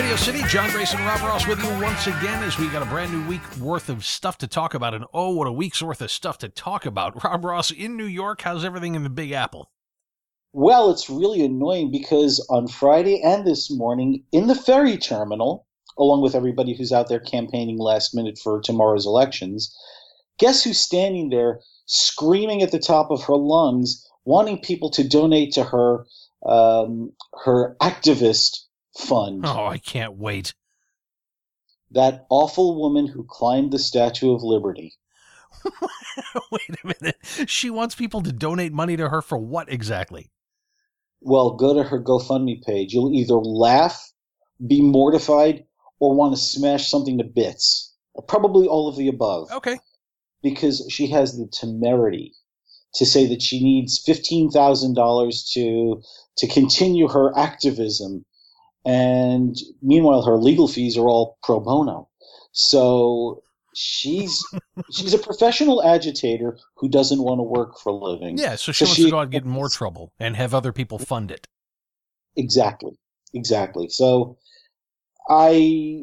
Radio City, John Grayson, Rob Ross with you once again as we got a brand new week worth of stuff to talk about. And oh, what a week's worth of stuff to talk about. Rob Ross in New York, how's everything in the Big Apple? Well, it's really annoying because on Friday and this morning in the ferry terminal, along with everybody who's out there campaigning last minute for tomorrow's elections, guess who's standing there screaming at the top of her lungs, wanting people to donate to her activist fund. Oh, I can't wait. That awful woman who climbed the Statue of Liberty. Wait a minute. She wants people to donate money to her for what exactly? Well, go to her GoFundMe page. You'll either laugh, be mortified, or want to smash something to bits. Probably all of the above. Okay. Because she has the temerity to say that she needs $15,000 to continue her activism. And meanwhile, her legal fees are all pro bono. So she's a professional agitator who doesn't want to work for a living. Yeah, so she wants to go out and get in more trouble and have other people fund it. Exactly. So I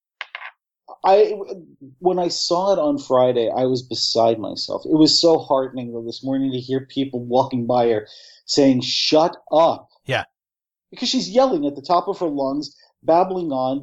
when I saw it on Friday, I was beside myself. It was so heartening though this morning to hear people walking by her saying, "Shut up." Yeah. Because she's yelling at the top of her lungs, babbling on.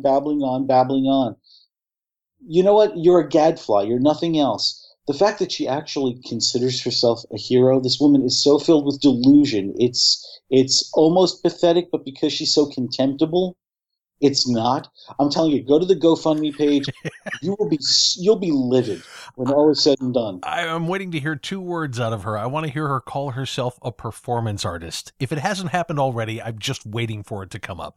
You know what? You're a gadfly. You're nothing else. The fact that she actually considers herself a hero, this woman is so filled with delusion. It's almost pathetic, but because she's so contemptible, it's not. I'm telling you, go to the GoFundMe page. You'll be livid when all is said and done. I'm waiting to hear two words out of her. I want to hear her call herself a performance artist. If it hasn't happened already, I'm just waiting for it to come up.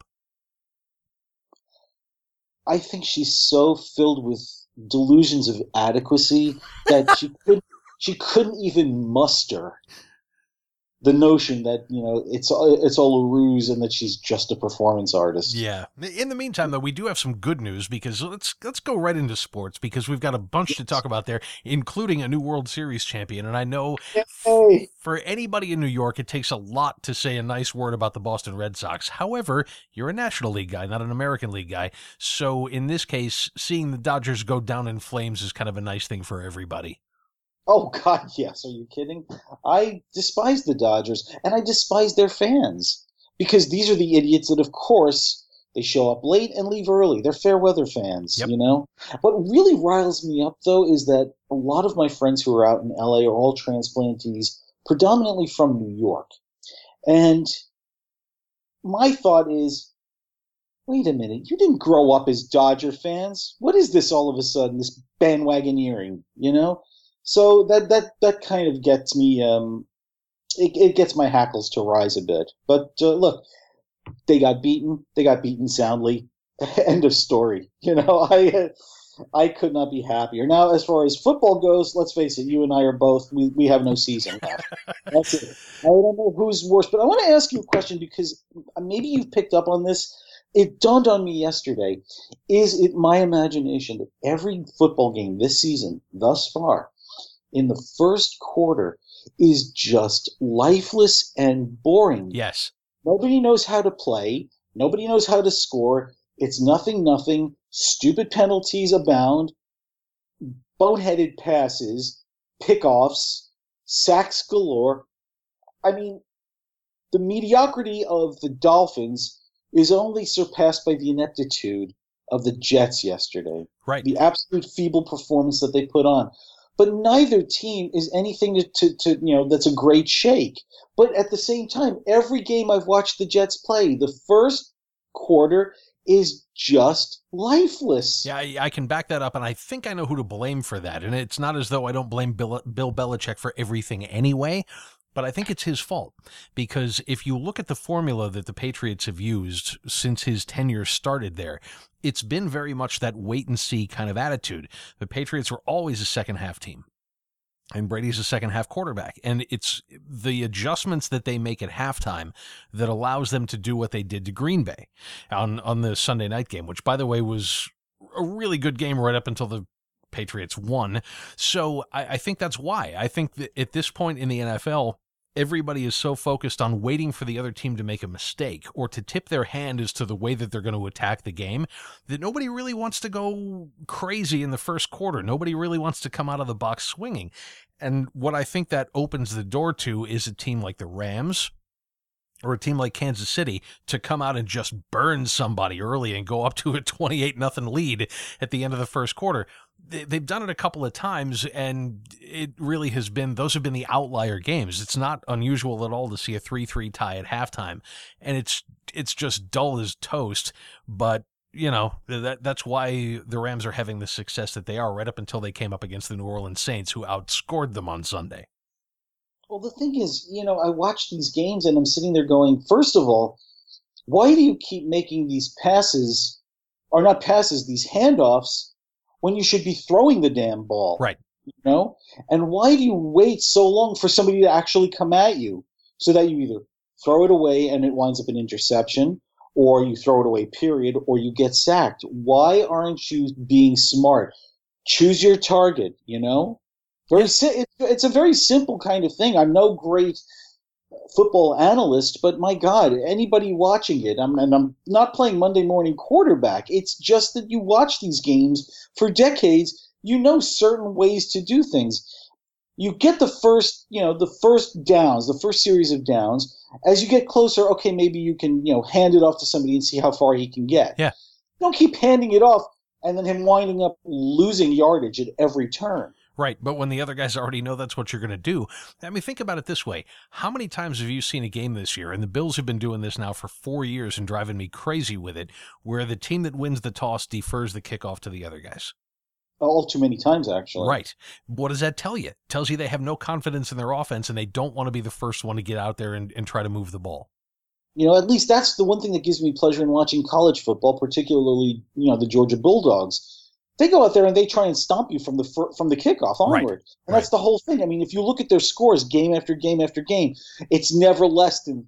I think she's so filled with delusions of adequacy that she couldn't even muster the notion that, you know, it's all a ruse and that she's just a performance artist. Yeah. In the meantime, though, we do have some good news because let's go right into sports because we've got a bunch to talk about there, including a new World Series champion. And I know for anybody in New York, it takes a lot to say a nice word about the Boston Red Sox. However, you're a National League guy, not an American League guy. So in this case, seeing the Dodgers go down in flames is kind of a nice thing for everybody. Oh, God, yes. Are you kidding? I despise the Dodgers, and I despise their fans, because these are the idiots that, of course, they show up late and leave early. They're fair weather fans, Yep. You know? What really riles me up, though, is that a lot of my friends who are out in L.A. are all transplantees, predominantly from New York. And my thought is, wait a minute, you didn't grow up as Dodger fans. What is this all of a sudden, this bandwagoneering, you know? So that kind of gets me, it gets my hackles to rise a bit. But look, they got beaten soundly. End of story. You know, I could not be happier. Now, as far as football goes, let's face it, you and I are both, we have no season left. That's it. I don't know who's worse, but I want to ask you a question because maybe you've picked up on this. It dawned on me yesterday. Is it my imagination that every football game this season, thus far, in the first quarter, is just lifeless and boring? Yes. Nobody knows how to play. Nobody knows how to score. It's nothing. Stupid penalties abound. Boneheaded passes. Pickoffs. Sacks galore. I mean, the mediocrity of the Dolphins is only surpassed by the ineptitude of the Jets yesterday. Right. The absolute feeble performance that they put on. But neither team is anything to you know, that's a great shake. But at the same time, every game I've watched the Jets play, the first quarter is just lifeless. Yeah, I can back that up, and I think I know who to blame for that. And it's not as though I don't blame Bill Belichick for everything anyway, but I think it's his fault. Because if you look at the formula that the Patriots have used since his tenure started there, it's been very much that wait-and-see kind of attitude. The Patriots were always a second-half team. And Brady's a second-half quarterback. And it's the adjustments that they make at halftime that allows them to do what they did to Green Bay on the Sunday night game, which, by the way, was a really good game right up until the Patriots won. So I think that's why. I think that at this point in the NFL, everybody is so focused on waiting for the other team to make a mistake or to tip their hand as to the way that they're going to attack the game that nobody really wants to go crazy in the first quarter. Nobody really wants to come out of the box swinging. And what I think that opens the door to is a team like the Rams or a team like Kansas City to come out and just burn somebody early and go up to a 28-0 lead at the end of the first quarter. They've done it a couple of times, and it really has been, those have been the outlier games. It's not unusual at all to see a 3-3 tie at halftime, and it's just dull as toast. But, you know, that's why the Rams are having the success that they are right up until they came up against the New Orleans Saints, who outscored them on Sunday. Well, the thing is, I watch these games and I'm sitting there going, first of all, why do you keep making these passes, or not passes, these handoffs, when you should be throwing the damn ball? Right. And why do you wait so long for somebody to actually come at you so that you either throw it away and it winds up an interception, or you throw it away, period, or you get sacked? Why aren't you being smart? Choose your target, It's a very simple kind of thing. I'm no great football analyst, but my God, anybody watching it, and I'm not playing Monday morning quarterback. It's just that you watch these games for decades. You know certain ways to do things. You get the first downs, the first series of downs. As you get closer, okay, maybe you can, hand it off to somebody and see how far he can get. Yeah. Don't keep handing it off and then him winding up losing yardage at every turn. Right, but when the other guys already know that's what you're going to do, I mean, think about it this way. How many times have you seen a game this year, and the Bills have been doing this now for 4 years and driving me crazy with it, where the team that wins the toss defers the kickoff to the other guys? All too many times, actually. Right. What does that tell you? It tells you they have no confidence in their offense, and they don't want to be the first one to get out there and try to move the ball. At least that's the one thing that gives me pleasure in watching college football, particularly, the Georgia Bulldogs. They go out there and they try and stomp you from the kickoff onward. Right. And that's the whole thing. I mean, if you look at their scores game after game after game, it's never less than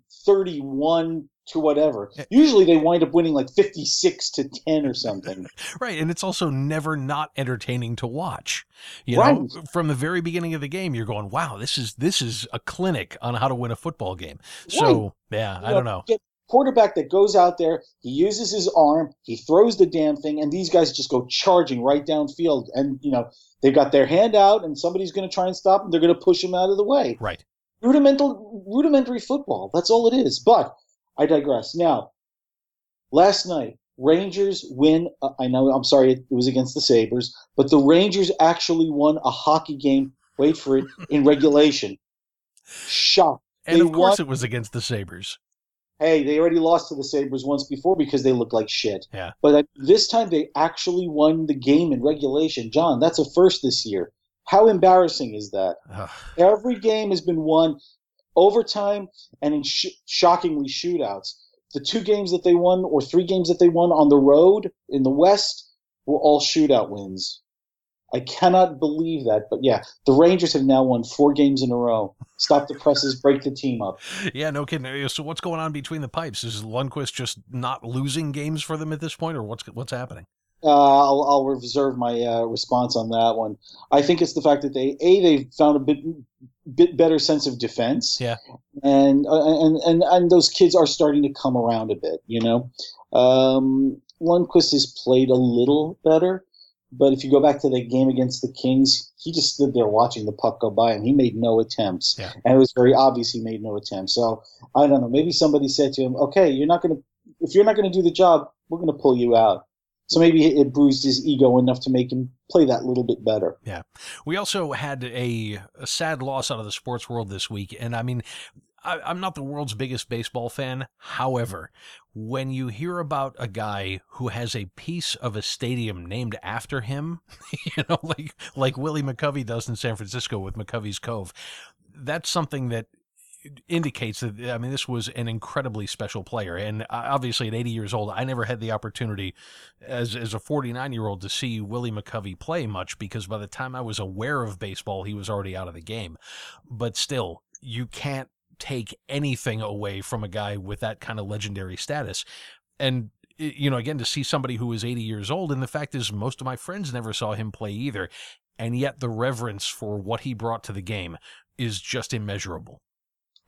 31 to whatever. Usually they wind up winning like 56-10 or something. Right, and it's also never not entertaining to watch. Right. From the very beginning of the game, you're going, wow, this is a clinic on how to win a football game. So, yeah, I don't know. Quarterback that goes out there, he uses his arm, he throws the damn thing, and these guys just go charging right downfield. And, they've got their hand out, and somebody's going to try and stop them. They're going to push him out of the way. Right. Rudimentary football. That's all it is. But I digress. Now, last night, Rangers win. I know, I'm sorry, it was against the Sabres, but the Rangers actually won a hockey game, wait for it, in regulation. Shocked. And of course it was against the Sabres. Hey, they already lost to the Sabres once before because they looked like shit. Yeah. But this time they actually won the game in regulation. John, that's a first this year. How embarrassing is that? Every game has been won overtime and in shockingly shootouts. The 2 games that they won, or 3 games that they won on the road in the West, were all shootout wins. I cannot believe that. But yeah, the Rangers have now won 4 games in a row. Stop the presses, break the team up. Yeah, no kidding. So what's going on between the pipes? Is Lundqvist just not losing games for them at this point, or what's happening? I'll reserve my response on that one. I think it's the fact that they found a bit better sense of defense. Yeah. And those kids are starting to come around a bit, Lundqvist has played a little better. But if you go back to the game against the Kings, he just stood there watching the puck go by, and he made no attempts. Yeah. And it was very obvious he made no attempts. So I don't know. Maybe somebody said to him, "Okay, if you're not going to do the job, we're going to pull you out." So maybe it bruised his ego enough to make him play that little bit better. Yeah. We also had a sad loss out of the sports world this week, and I mean, I'm not the world's biggest baseball fan. However, when you hear about a guy who has a piece of a stadium named after him, like Willie McCovey does in San Francisco with McCovey's Cove, that's something that indicates that, I mean, this was an incredibly special player. And obviously at 80 years old, I never had the opportunity as a 49-year-old to see Willie McCovey play much, because by the time I was aware of baseball, he was already out of the game. But still, you can't take anything away from a guy with that kind of legendary status. And, again, to see somebody who is 80 years old, and the fact is most of my friends never saw him play either, and yet the reverence for what he brought to the game is just immeasurable.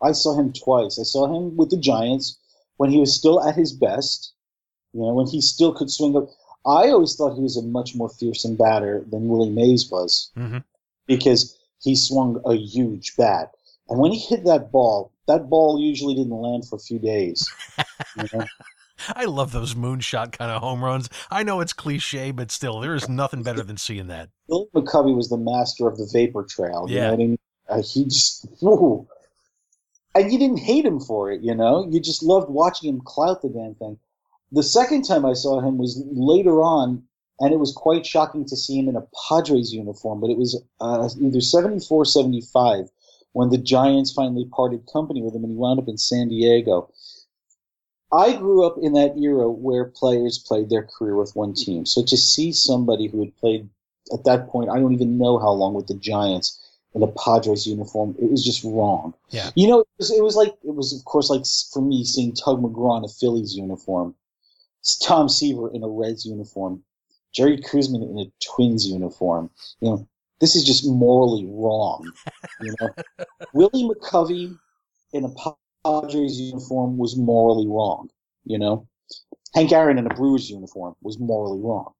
I saw him twice. I saw him with the Giants when he was still at his best, when he still could swing up. I always thought he was a much more fearsome batter than Willie Mays was because he swung a huge bat. And when he hit that ball usually didn't land for a few days. I love those moonshot kind of home runs. I know it's cliche, but still, there is nothing better than seeing that. Bill McCovey was the master of the vapor trail. You know what I mean? He just, and you didn't hate him for it, You just loved watching him clout the damn thing. The second time I saw him was later on, and it was quite shocking to see him in a Padres uniform, but it was either 74 75 when the Giants finally parted company with him, and he wound up in San Diego. I grew up in that era where players played their career with one team. So to see somebody who had played at that point, I don't even know how long with the Giants in a Padres uniform, it was just wrong. Yeah. It was of course like for me seeing Tug McGraw in a Phillies uniform, Tom Seaver in a Reds uniform, Jerry Kuzman in a Twins uniform. This is just morally wrong. Willie McCovey in a Padres uniform was morally wrong, Hank Aaron in a Brewers uniform was morally wrong,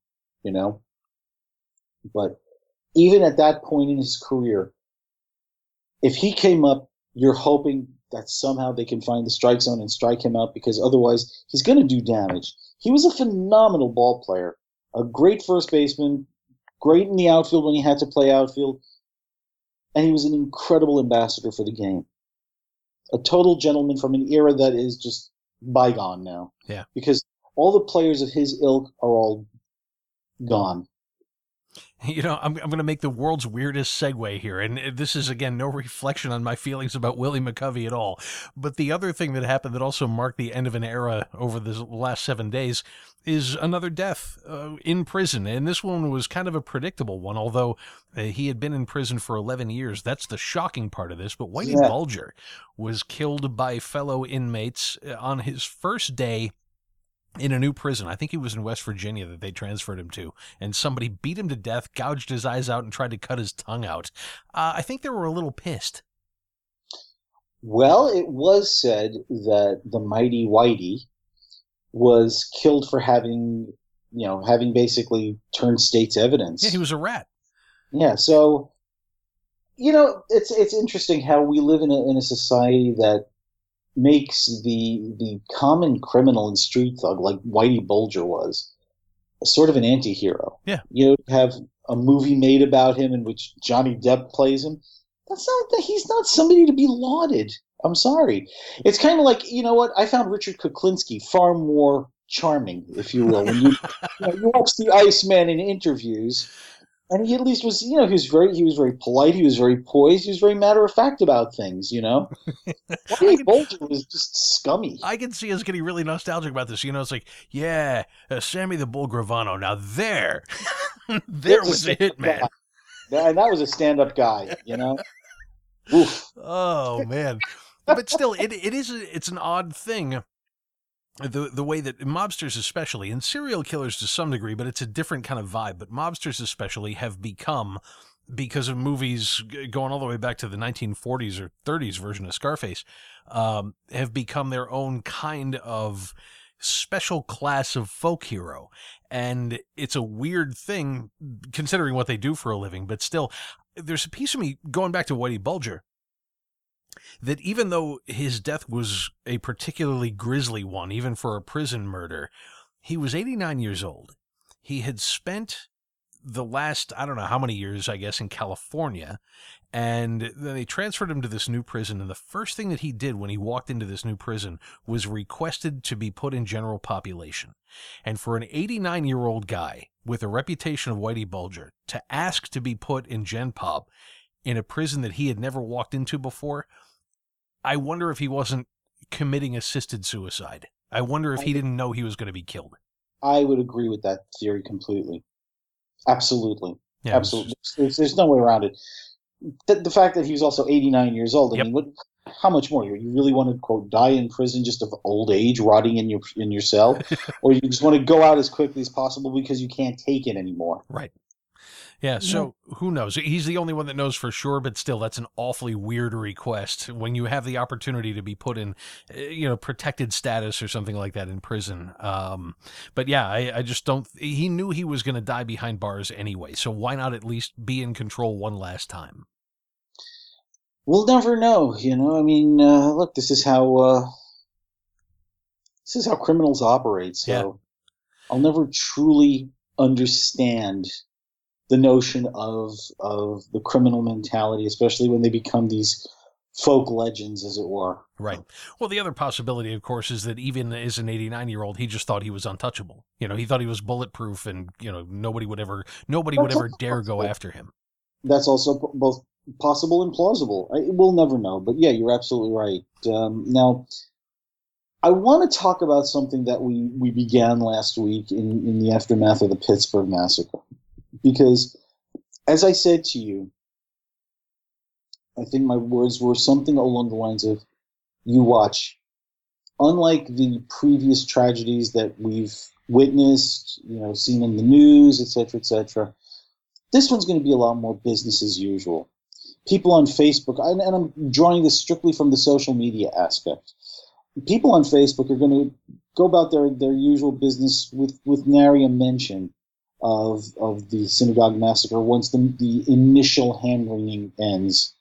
But even at that point in his career, if he came up, you're hoping that somehow they can find the strike zone and strike him out because otherwise he's going to do damage. He was a phenomenal ball player, a great first baseman, great in the outfield when he had to play outfield, and he was an incredible ambassador for the game. A total gentleman from an era that is just bygone now. Yeah. Because all the players of his ilk are all gone. I'm going to make the world's weirdest segue here, and this is, again, no reflection on my feelings about Willie McCovey at all. But the other thing that happened that also marked the end of an era over the last 7 days is another death in prison. And this one was kind of a predictable one, although he had been in prison for 11 years. That's the shocking part of this. But Whitey Bulger was killed by fellow inmates on his first day in a new prison. I think he was in West Virginia that they transferred him to, and somebody beat him to death, gouged his eyes out, and tried to cut his tongue out. I think they were a little pissed. Well, it was said that the mighty Whitey was killed for having basically turned state's evidence. Yeah, he was a rat. Yeah, so, it's interesting how we live in a society that makes the common criminal and street thug like Whitey Bulger was a sort of an anti-hero. Yeah. Have a movie made about him in which Johnny Depp plays him. He's not somebody to be lauded. I'm sorry. It's kind of like, I found Richard Kuklinski far more charming, if you will. When you watch the Iceman in interviews, and he at least was, he was very polite, he was very poised, he was very matter of fact about things, Whitey Bulger was just scummy. I can see us getting really nostalgic about this. It's like, Sammy the Bull Gravano. Now there was a hitman. And that was a stand-up guy, Oof. Oh man. But still, it's an odd thing. The way that mobsters especially, and serial killers to some degree, but it's a different kind of vibe, but mobsters especially have become, because of movies going all the way back to the 1940s or 30s version of Scarface, have become their own kind of special class of folk hero. And it's a weird thing considering what they do for a living, but still, there's a piece of me, going back to Whitey Bulger, that even though his death was a particularly grisly one, even for a prison murder, he was 89 years old. He had spent the last, I don't know how many years, I guess, in California, and then they transferred him to this new prison, and the first thing that he did when he walked into this new prison was requested to be put in general population. And for an 89-year-old guy with a reputation of Whitey Bulger to ask to be put in Gen Pop in a prison that he had never walked into before, I wonder if he wasn't committing assisted suicide. I wonder if he didn't know he was going to be killed. I would agree with that theory completely. Absolutely. Yeah, absolutely. There's no way around it. The fact that he was also 89 years old, I mean, how much more? You really want to, quote, die in prison just of old age, rotting in your cell? Or you just want to go out as quickly as possible because you can't take it anymore? Right. Yeah, so who knows? He's the only one that knows for sure, but still, that's an awfully weird request when you have the opportunity to be put in, protected status or something like that in prison. But yeah, I just don't. He knew he was going to die behind bars anyway, so why not at least be in control one last time? We'll never know, I mean, look, this is how criminals operate. Yeah. So I'll never truly understand the notion of the criminal mentality, especially when they become these folk legends, as it were. Right. Well, the other possibility, of course, is that even as an 89-year-old, he just thought he was untouchable. He thought he was bulletproof, and nobody would ever dare go after him. That's also both possible and plausible. We'll never know, but yeah, you're absolutely right. Now, I want to talk about something that we began last week in the aftermath of the Pittsburgh massacre. Because, as I said to you, I think my words were something along the lines of, you watch, unlike the previous tragedies that we've witnessed, seen in the news, etc., this one's going to be a lot more business as usual. People on Facebook, and I'm drawing this strictly from the social media aspect, people on Facebook are going to go about their usual business with nary a mention of the synagogue massacre once the initial hand-wringing ends.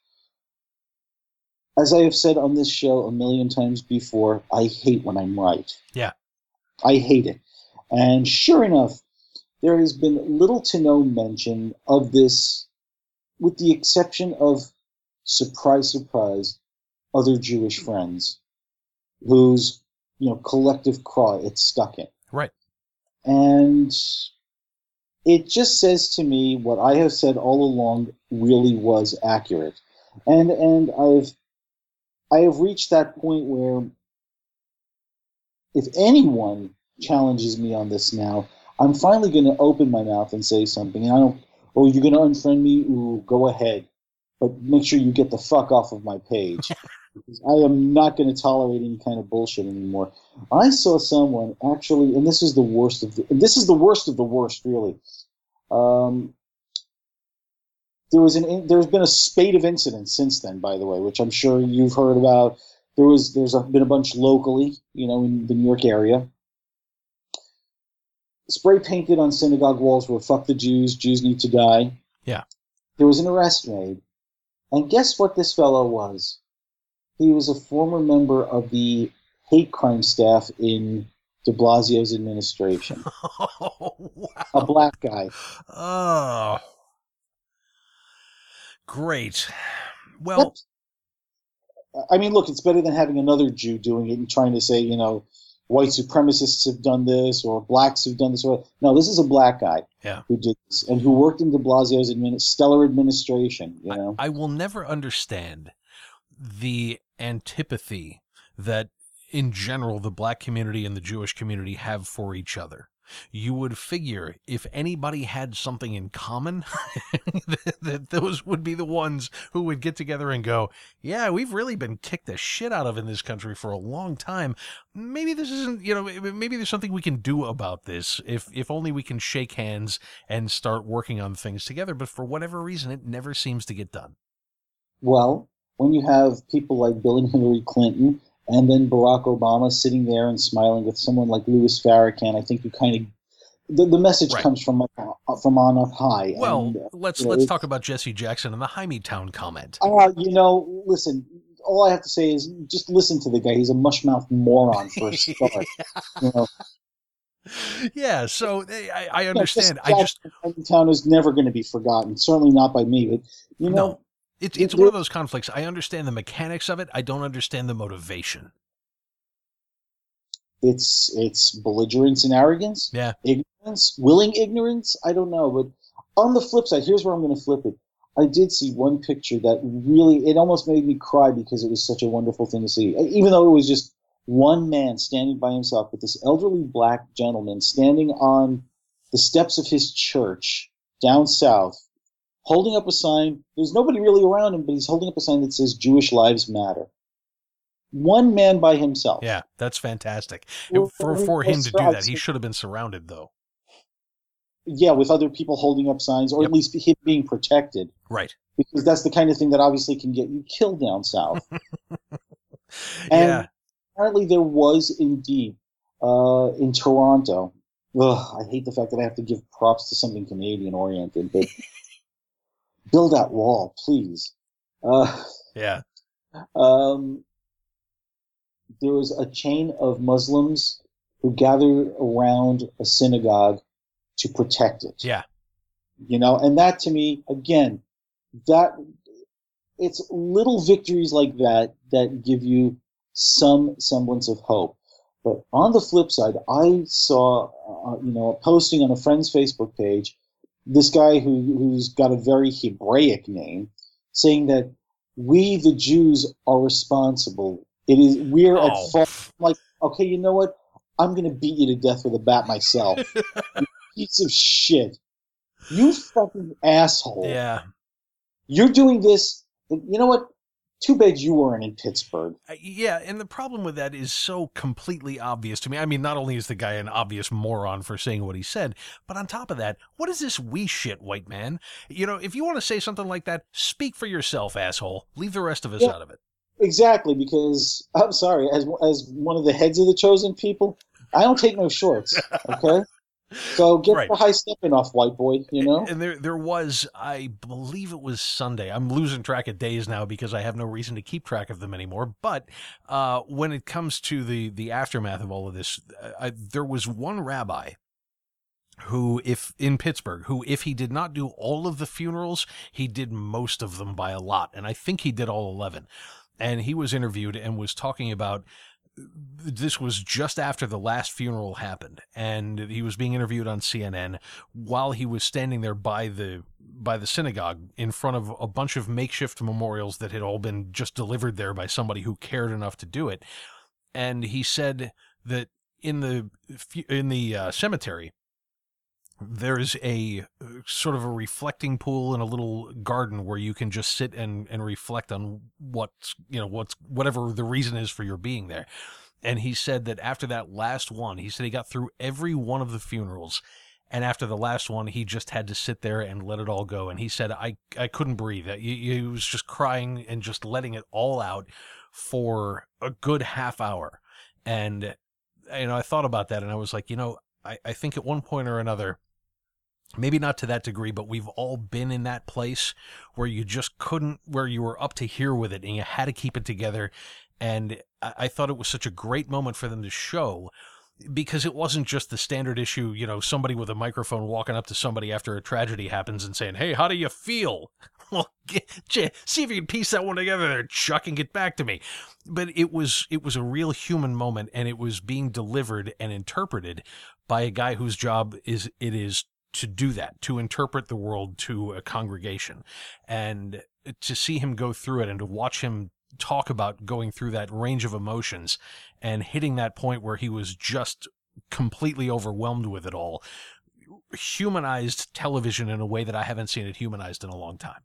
As I have said on this show a million times before, I hate when I'm right. Yeah. I hate it. And sure enough, there has been little to no mention of this, with the exception of, surprise, surprise, other Jewish friends whose, collective craw it's stuck in. Right. And it just says to me what I have said all along really was accurate. And I have reached that point where if anyone challenges me on this now, I'm finally going to open my mouth and say something. And you're going to unfriend me? Ooh, go ahead. But make sure you get the fuck off of my page. Because I am not going to tolerate any kind of bullshit anymore. I saw someone actually, and this is the worst of the worst, really. There's been a spate of incidents since then, by the way, which I'm sure you've heard about. There's been a bunch locally, in the New York area. Spray painted on synagogue walls were "Fuck the Jews, Jews need to die." Yeah. There was an arrest made, and guess what this fellow was? He was a former member of the hate crime staff in de Blasio's administration. Oh, wow. A black guy. Oh. Great. Well, I mean, look, it's better than having another Jew doing it and trying to say, white supremacists have done this or blacks have done this. No, this is a black guy who did this and who worked in de Blasio's stellar administration. I will never understand the antipathy that, in general, the black community and the Jewish community have for each other. You would figure if anybody had something in common, that those would be the ones who would get together and go, yeah, we've really been kicked the shit out of in this country for a long time. Maybe this isn't, maybe there's something we can do about this if only we can shake hands and start working on things together. But for whatever reason, it never seems to get done. Well, when you have people like Bill and Hillary Clinton and then Barack Obama sitting there and smiling with someone like Louis Farrakhan, I think you kind of the message comes from on up high. Well, and, let's talk about Jesse Jackson and the Hymietown comment. Listen, all I have to say is just listen to the guy. He's a mushmouth moron for a start. Yeah, so I understand. Hymietown is never going to be forgotten. Certainly not by me. But no. It's one of those conflicts. I understand the mechanics of it. I don't understand the motivation. It's belligerence and arrogance. Yeah. Ignorance, willing ignorance. I don't know. But on the flip side, here's where I'm going to flip it. I did see one picture that really, it almost made me cry because it was such a wonderful thing to see. Even though it was just one man standing by himself, but this elderly black gentleman standing on the steps of his church down south, holding up a sign. There's nobody really around him, but he's holding up a sign that says Jewish Lives Matter. One man by himself. Yeah, that's fantastic. For him to do that, he should have been surrounded, though. Yeah, with other people holding up signs, or Yep. at least him being protected, Right. because that's the kind of thing that obviously can get you killed down south. Yeah. And apparently there was indeed in Toronto. Ugh, I hate the fact that I have to give props to something Canadian oriented, but build that wall, please. Uh, Yeah. um, there was a chain of Muslims who gathered around a synagogue to protect it. Yeah. And that to me, again, that it's little victories like that that give you some semblance of hope. But on the flip side, I saw, a posting on a friend's Facebook page, this guy who's got a very Hebraic name, saying that we, the Jews, are responsible. We're at fault. I'm like, okay, you know what? I'm going to beat you to death with a bat myself. You piece of shit. You fucking asshole. Yeah. You're doing this. You know what? Too bad you weren't in Pittsburgh. Yeah, and the problem with that is so completely obvious to me. I mean, not only is the guy an obvious moron for saying what he said, but on top of that, what is this we shit, white man? If you want to say something like that, speak for yourself, asshole. Leave the rest of us out of it. Exactly, because, I'm sorry, as one of the heads of the chosen people, I don't take no shorts, okay? So get the high stepping off, white boy, And there was, I believe it was Sunday. I'm losing track of days now because I have no reason to keep track of them anymore. But when it comes to the aftermath of all of this, there was one rabbi in Pittsburgh, if he did not do all of the funerals, he did most of them by a lot. And I think he did all 11. And he was interviewed and was talking about, this was just after the last funeral happened, and he was being interviewed on CNN while he was standing there by the synagogue in front of a bunch of makeshift memorials that had all been just delivered there by somebody who cared enough to do it. And he said that in the cemetery, there's a sort of a reflecting pool and a little garden where you can just sit and reflect on whatever the reason is for your being there. And he said that after that last one, he said he got through every one of the funerals. And after the last one, he just had to sit there and let it all go. And he said, I couldn't breathe. He was just crying and just letting it all out for a good half hour. And, I thought about that and I was like, I think at one point or another, maybe not to that degree, but we've all been in that place where you just couldn't, where you were up to here with it and you had to keep it together. And I thought it was such a great moment for them to show, because it wasn't just the standard issue, somebody with a microphone walking up to somebody after a tragedy happens and saying, hey, how do you feel? Well, see if you can piece that one together there, Chuck, and get back to me. But it was a real human moment, and it was being delivered and interpreted by a guy whose job is to do that, to interpret the world to a congregation. And to see him go through it and to watch him talk about going through that range of emotions and hitting that point where he was just completely overwhelmed with it all, humanized television in a way that I haven't seen it humanized in a long time.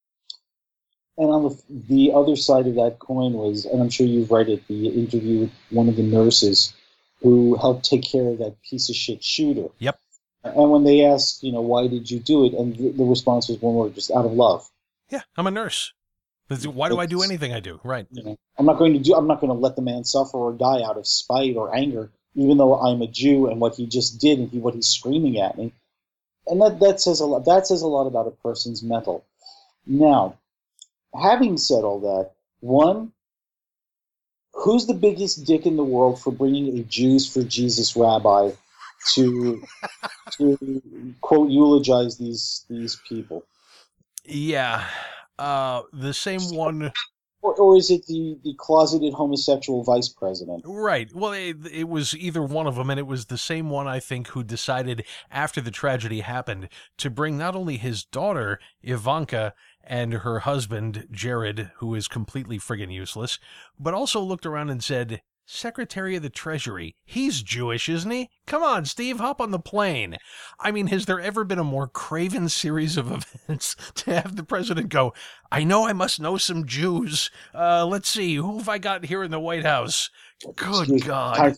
And on the other side of that coin was, and I'm sure you've read it, the interview with one of the nurses who helped take care of that piece of shit shooter. Yep. And when they asked, why did you do it? And the response was one word, just out of love. Yeah, I'm a nurse. Why do I do anything I do? Right. I'm not going to let the man suffer or die out of spite or anger, even though I'm a Jew and what he just did and what he's screaming at me. And that says a lot. That says a lot about a person's mental. Now, having said all that, one, who's the biggest dick in the world for bringing a Jews for Jesus rabbi to quote eulogize these people? Yeah, the same one. Or is it the closeted homosexual vice president? Right. Well, it was either one of them, and it was the same one, I think, who decided after the tragedy happened to bring not only his daughter, Ivanka, and her husband, Jared, who is completely friggin' useless, but also looked around and said, Secretary of the Treasury, he's Jewish, isn't he? Come on, Steve, hop on the plane. I mean, has there ever been a more craven series of events to have the president go, I know I must know some Jews. Let's see, who have I got here in the White House? Good God.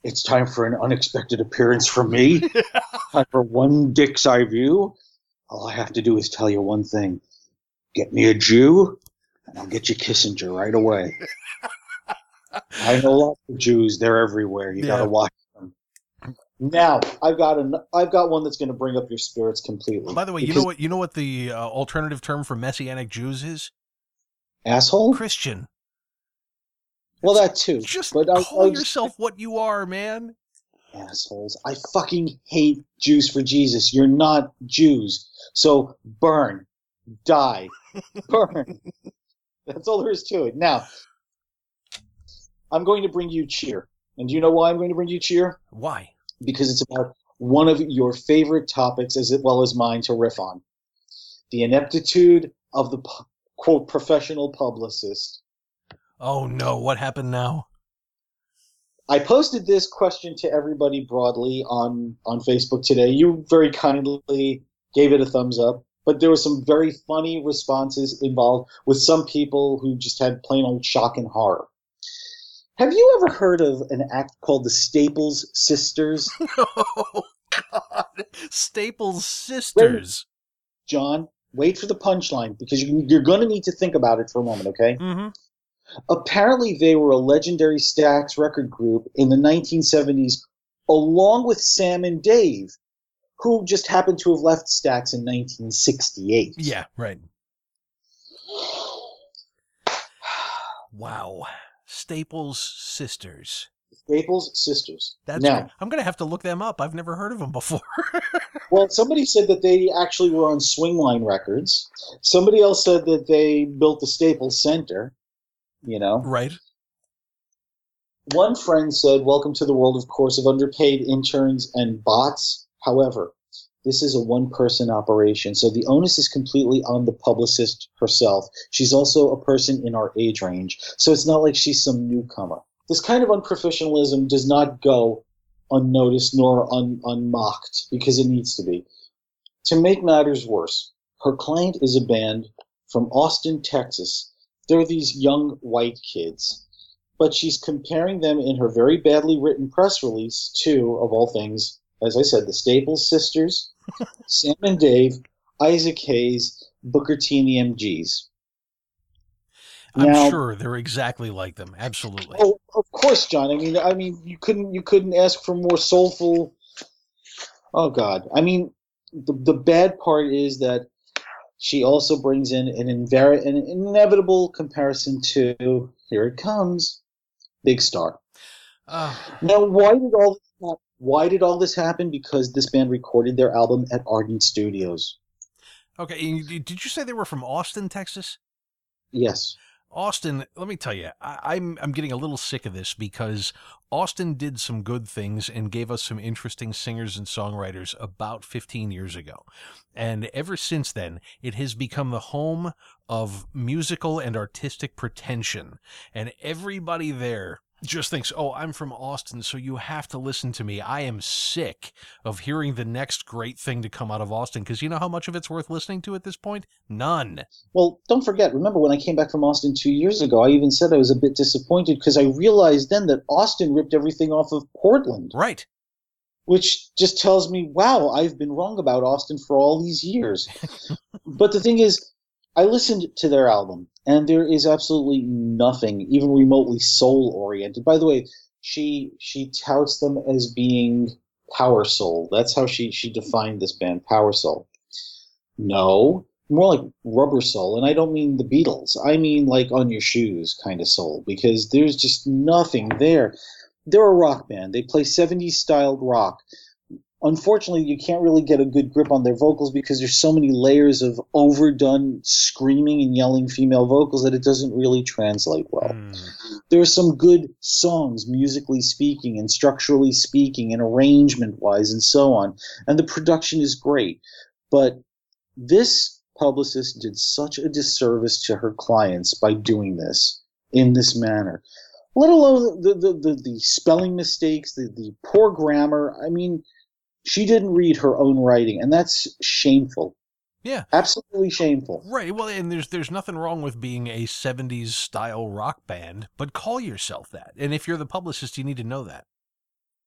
It's time for an unexpected appearance from me. Time for one dick's eye view. All I have to do is tell you one thing. Get me a Jew, and I'll get you Kissinger right away. I know lots of Jews. They're everywhere. You got to watch them. Now, I've got one that's going to bring up your spirits completely. By the way, you know what the alternative term for Messianic Jews is? Asshole? Christian. Well, that too. Just call yourself what you are, man. Assholes. I fucking hate Jews for Jesus. You're not Jews. So burn. Die. Burn. That's all there is to it. Now, I'm going to bring you cheer. And do you know why I'm going to bring you cheer? Why? Because it's about one of your favorite topics as well as mine to riff on. The ineptitude of the, quote, professional publicist. Oh, no. What happened now? I posted this question to everybody broadly on Facebook today. You very kindly gave it a thumbs up. But there were some very funny responses involved with some people who just had plain old shock and horror. Have you ever heard of an act called the Staples Sisters? Oh, God. Staples Sisters. John, wait for the punchline, because you're going to need to think about it for a moment, okay? Mm-hmm. Apparently, they were a legendary Stax record group in the 1970s, along with Sam and Dave, who just happened to have left Stax in 1968. Yeah, right. Wow. Staples Sisters. Staples Sisters. That's now, right. I'm going to have to look them up. I've never heard of them before. Well, somebody said that they actually were on Swingline Records. Somebody else said that they built the Staples Center, you know. Right. One friend said, "Welcome to the world, of course, of underpaid interns and bots. However, this is a one-person operation, so the onus is completely on the publicist herself. She's also a person in our age range, so it's not like she's some newcomer. This kind of unprofessionalism does not go unnoticed nor unmocked, because it needs to be. To make matters worse, her client is a band from Austin, Texas. They're these young white kids, but she's comparing them in her very badly written press release to, of all things, as I said, the Staples Sisters, Sam and Dave, Isaac Hayes, Booker T and the MGs. I'm sure they're exactly like them. Absolutely. Oh, of course, John. I mean, you couldn't ask for more soulful. Oh God. I mean, the bad part is that she also brings in an inevitable comparison to, here it comes, Big Star. Now, why did all this happen? Because this band recorded their album at Ardent Studios. Okay, did you say they were from Austin, Texas? Yes. Austin, let me tell you, I'm getting a little sick of this, because Austin did some good things and gave us some interesting singers and songwriters about 15 years ago. And ever since then, it has become the home of musical and artistic pretension. And everybody there just thinks, oh, I'm from Austin, so you have to listen to me. I am sick of hearing the next great thing to come out of Austin, because you know how much of it's worth listening to at this point? None. Well, don't forget, remember when I came back from Austin 2 years ago, I even said I was a bit disappointed because I realized then that Austin ripped everything off of Portland. Right. Which just tells me, wow, I've been wrong about Austin for all these years. But the thing is, I listened to their album, and there is absolutely nothing even remotely soul-oriented. By the way, she touts them as being power soul. That's how she defined this band, power soul. No, more like rubber soul, and I don't mean the Beatles. I mean like on your shoes kind of soul, because there's just nothing there. They're a rock band. They play 70s-styled rock. Unfortunately, you can't really get a good grip on their vocals because there's so many layers of overdone screaming and yelling female vocals that it doesn't really translate well. There are some good songs, musically speaking and structurally speaking and arrangement-wise and so on, and the production is great. But this publicist did such a disservice to her clients by doing this in this manner. Let alone the spelling mistakes, the poor grammar. I mean, she didn't read her own writing, and that's shameful. Yeah. Absolutely shameful. Right. Well, and there's nothing wrong with being a 70s style rock band, but call yourself that. And if you're the publicist, you need to know that.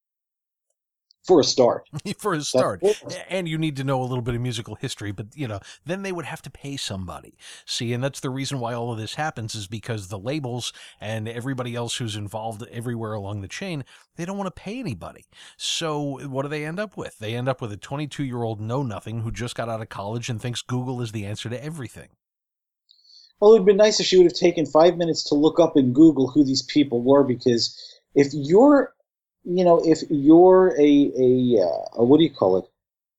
for a start. For a start. And you need to know a little bit of musical history, but, then they would have to pay somebody. See, and that's the reason why all of this happens, is because the labels and everybody else who's involved everywhere along the chain, they don't want to pay anybody. So what do they end up with? They end up with a 22-year-old know-nothing who just got out of college and thinks Google is the answer to everything. Well, it would be nice if she would have taken 5 minutes to look up in Google who these people were, because if you're what do you call it?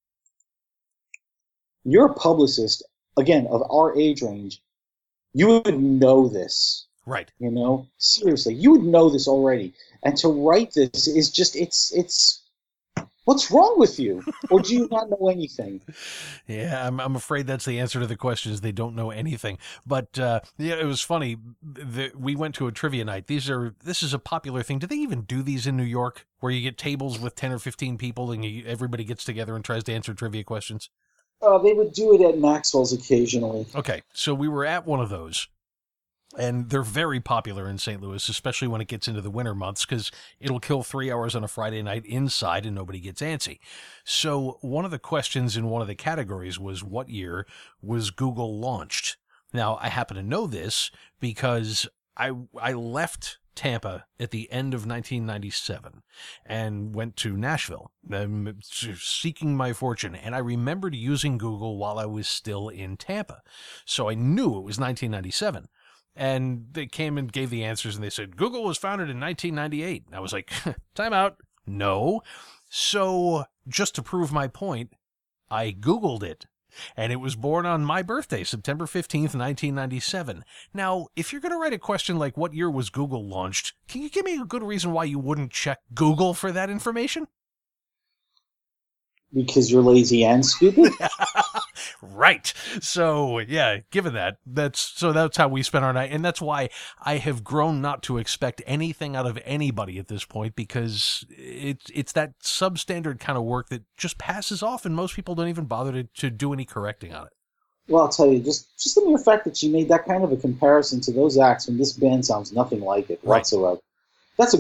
You're a publicist, again, of our age range, you would know this. Right. Seriously, you would know this already. And to write this is just, it's what's wrong with you? Or do you not know anything? Yeah, I'm afraid that's the answer to the question, is they don't know anything. But it was funny. We went to a trivia night. This is a popular thing. Do they even do these in New York, where you get tables with 10 or 15 people and everybody gets together and tries to answer trivia questions? They would do it at Maxwell's occasionally. Okay, so we were at one of those. And they're very popular in St. Louis, especially when it gets into the winter months, because it'll kill 3 hours on a Friday night inside and nobody gets antsy. So one of the questions in one of the categories was, what year was Google launched? Now, I happen to know this because I left Tampa at the end of 1997 and went to Nashville, seeking my fortune. And I remembered using Google while I was still in Tampa. So I knew it was 1997. And they came and gave the answers, and they said, Google was founded in 1998. And I was like, time out. No. So just to prove my point, I Googled it. And it was born on my birthday, September 15th, 1997. Now, if you're going to write a question like, what year was Google launched, can you give me a good reason why you wouldn't check Google for that information? Because you're lazy and stupid? Right. So, yeah, given that's how we spent our night. And that's why I have grown not to expect anything out of anybody at this point, because it's that substandard kind of work that just passes off, and most people don't even bother to do any correcting on it. Well, I'll tell you, just the mere fact that she made that kind of a comparison to those acts when this band sounds nothing like it whatsoever. That's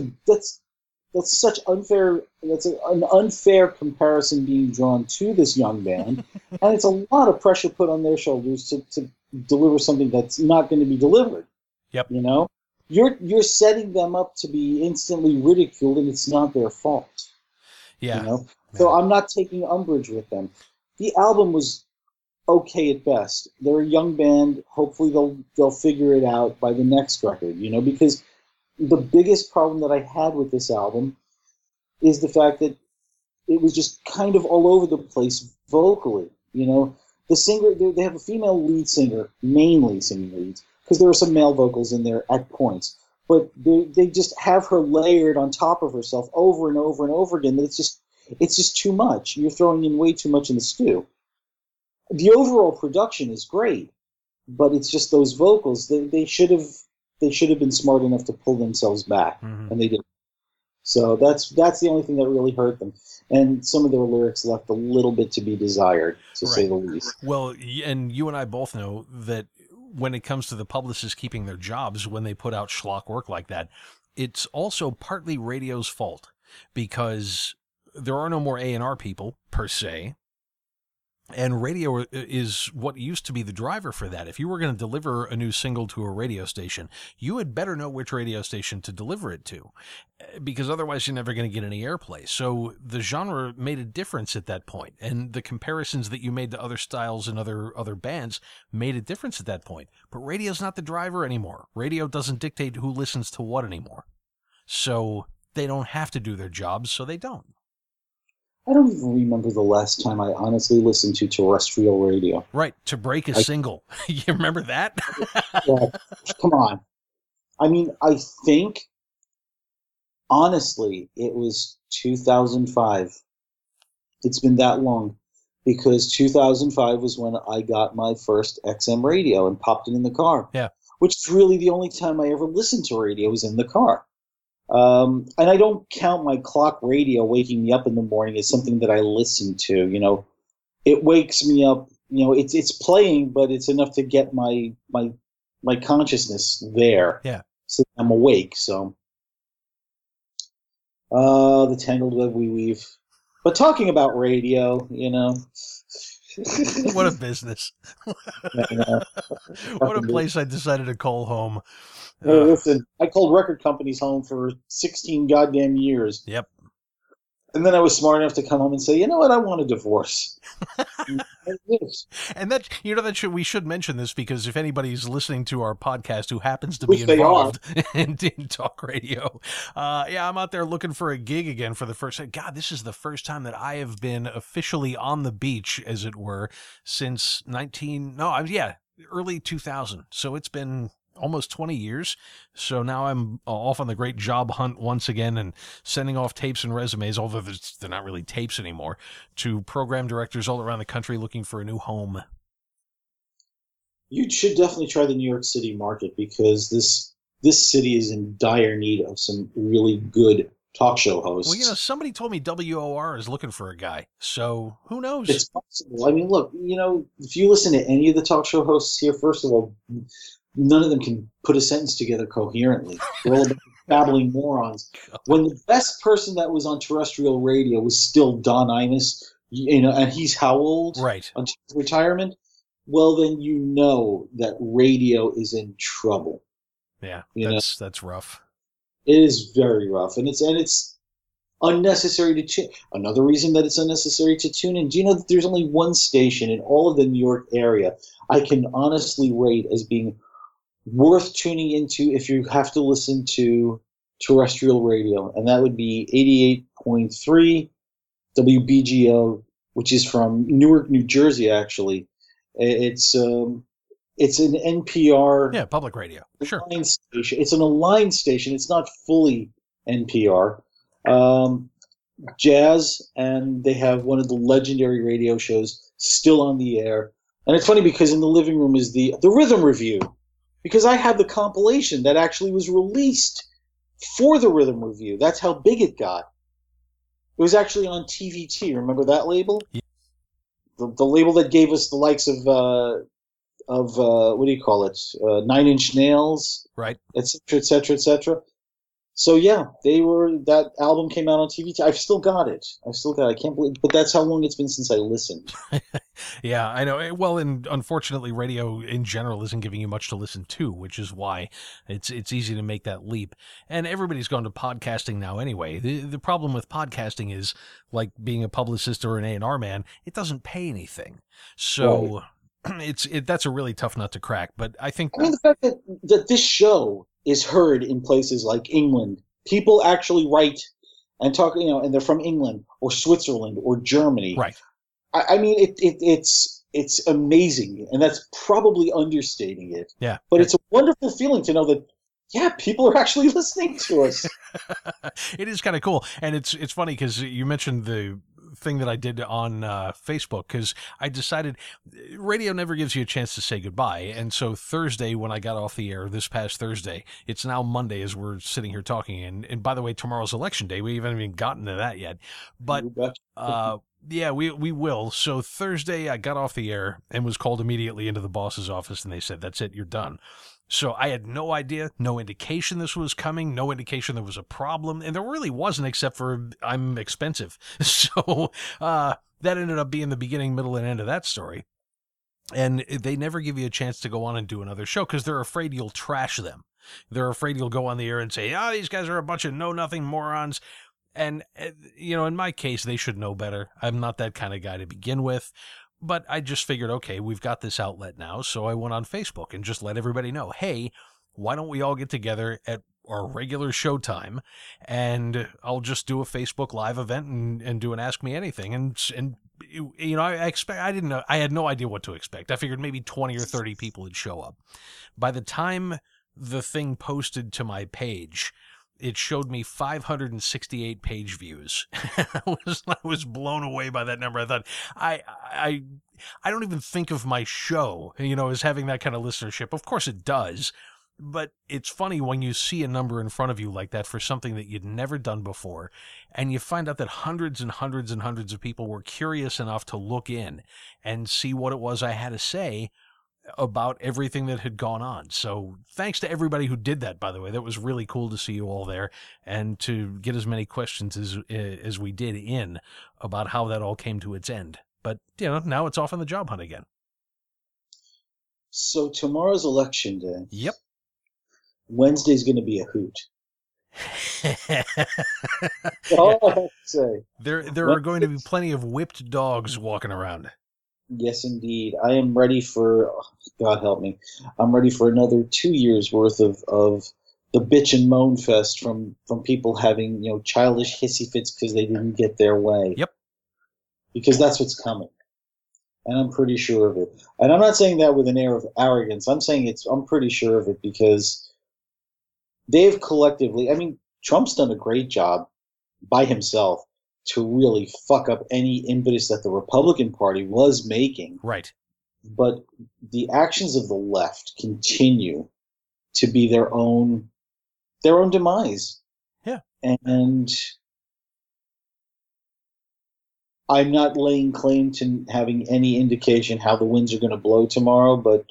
an unfair comparison being drawn to this young band, and it's a lot of pressure put on their shoulders to deliver something that's not going to be delivered. Yep. You're setting them up to be instantly ridiculed, and it's not their fault. Yeah. So I'm not taking umbrage with them. The album was okay at best. They're a young band. Hopefully they'll figure it out by the next record. Because the biggest problem that I had with this album is the fact that it was just kind of all over the place vocally. The singer, they have a female lead singer, mainly singing leads, because there are some male vocals in there at points. But they just have her layered on top of herself over and over and over again. It's just too much. You're throwing in way too much in the stew. The overall production is great, but it's just those vocals. They should have been smart enough to pull themselves back, and they didn't. So that's the only thing that really hurt them. And some of their lyrics left a little bit to be desired, to say the least. Well, and you and I both know that when it comes to the publicists keeping their jobs when they put out schlock work like that, it's also partly radio's fault, because there are no more A&R people, per se. And radio is what used to be the driver for that. If you were going to deliver a new single to a radio station, you had better know which radio station to deliver it to, because otherwise you're never going to get any airplay. So the genre made a difference at that point, and the comparisons that you made to other styles and other bands made a difference at that point. But radio's not the driver anymore. Radio doesn't dictate who listens to what anymore. So they don't have to do their jobs, so they don't. I don't even remember the last time I honestly listened to terrestrial radio. Right, to break a single. You remember that? Yeah, come on. I mean, I think, honestly, it was 2005. It's been that long, because 2005 was when I got my first XM radio and popped it in the car. Yeah. Which is really the only time I ever listened to radio was in the car. And I don't count my clock radio waking me up in the morning as something that I listen to. It wakes me up. It's playing, but it's enough to get my consciousness there. Yeah. So I'm awake. So, the tangled web we weave. But talking about radio, What a business. What a place I decided to call home. Hey, listen, I called record companies home for 16 goddamn years. Yep. And then I was smart enough to come home and say, you know what, I want a divorce. And we should mention this, because if anybody's listening to our podcast who happens to be involved in talk radio, I'm out there looking for a gig again for the first time. God, this is the first time that I have been officially on the beach, as it were, since early 2000. So it's been almost 20 years. So now I'm off on the great job hunt once again and sending off tapes and resumes, although they're not really tapes anymore, to program directors all around the country looking for a new home. You should definitely try the New York City market, because this city is in dire need of some really good talk show hosts. Well, somebody told me WOR is looking for a guy, so who knows? It's possible. I mean, look, if you listen to any of the talk show hosts here, first of all, none of them can put a sentence together coherently. They're all babbling morons. When the best person that was on terrestrial radio was still Don Imus, and he's how old? Right. Until his retirement? Well, then you know that radio is in trouble. Yeah, that's rough. It is very rough, and it's unnecessary to tune. Another reason that it's unnecessary to tune in. Do you know that there's only one station in all of the New York area I can honestly rate as being worth tuning into if you have to listen to terrestrial radio, and that would be 88.3 WBGO, which is from Newark, New Jersey. Actually, it's an NPR, public radio. Sure, station. It's an aligned station. It's not fully NPR. Jazz, and they have one of the legendary radio shows still on the air. And it's funny because in the living room is the Rhythm Review, because I have the compilation that actually was released for the Rhythm Review. That's how big it got. It was actually on TVT. Remember that label? Yeah. The label that gave us the likes of what do you call it? 9 Inch Nails, right? Et cetera, et cetera, et cetera. So yeah, that album came out on TVT. I've still got it. I can't believe, but that's how long it's been since I listened. Yeah, I know. Well, and unfortunately, radio in general isn't giving you much to listen to, which is why it's easy to make that leap. And everybody's gone to podcasting now anyway. The problem with podcasting is, like being a publicist or an A&R man, it doesn't pay anything. So that's a really tough nut to crack. But I think the fact that this show is heard in places like England, people actually write and talk, and they're from England or Switzerland or Germany. Right. I mean, it's amazing, and that's probably understating it. Yeah. But it's a wonderful feeling to know that, people are actually listening to us. It is kind of cool. And it's funny because you mentioned the thing that I did on Facebook, because I decided radio never gives you a chance to say goodbye. And so Thursday, when I got off the air this past Thursday, it's now Monday as we're sitting here talking. And by the way, tomorrow's election day. We haven't even gotten to that yet. But yeah, we will. So Thursday, I got off the air and was called immediately into the boss's office, and they said, "That's it, you're done." So I had no idea, no indication this was coming, no indication there was a problem, and there really wasn't, except for I'm expensive. So that ended up being the beginning, middle, and end of that story. And they never give you a chance to go on and do another show because they're afraid you'll trash them. They're afraid you'll go on the air and say, these guys are a bunch of know-nothing morons. And, in my case, they should know better. I'm not that kind of guy to begin with. But I just figured, okay, we've got this outlet now. So I went on Facebook and just let everybody know, hey, why don't we all get together at our regular show time, and I'll just do a Facebook Live event and do an Ask Me Anything. And I had no idea what to expect. I figured maybe 20 or 30 people would show up. By the time the thing posted to my page, it showed me 568 page views. I was blown away by that number. I thought, I don't even think of my show, as having that kind of listenership. Of course it does, but it's funny when you see a number in front of you like that for something that you'd never done before, and you find out that hundreds and hundreds and hundreds of people were curious enough to look in and see what it was I had to say. about everything that had gone on. So thanks to everybody who did that, by the way. That was really cool to see you all there and to get as many questions as we did in about how that all came to its end. But, now it's off on the job hunt again. So tomorrow's election day. Yep. Wednesday's going to be a hoot. All I have to say. There are going to be plenty of whipped dogs walking around. Yes, indeed. I am ready for, God help me, I'm ready for another 2 years worth of the bitch and moan fest from people having, childish hissy fits because they didn't get their way. Yep. Because that's what's coming. And I'm pretty sure of it. And I'm not saying that with an air of arrogance. I'm saying I'm pretty sure of it because they've collectively, Trump's done a great job by himself to really fuck up any impetus that the Republican Party was making. Right. But the actions of the left continue to be their own demise. Yeah. And I'm not laying claim to having any indication how the winds are going to blow tomorrow, but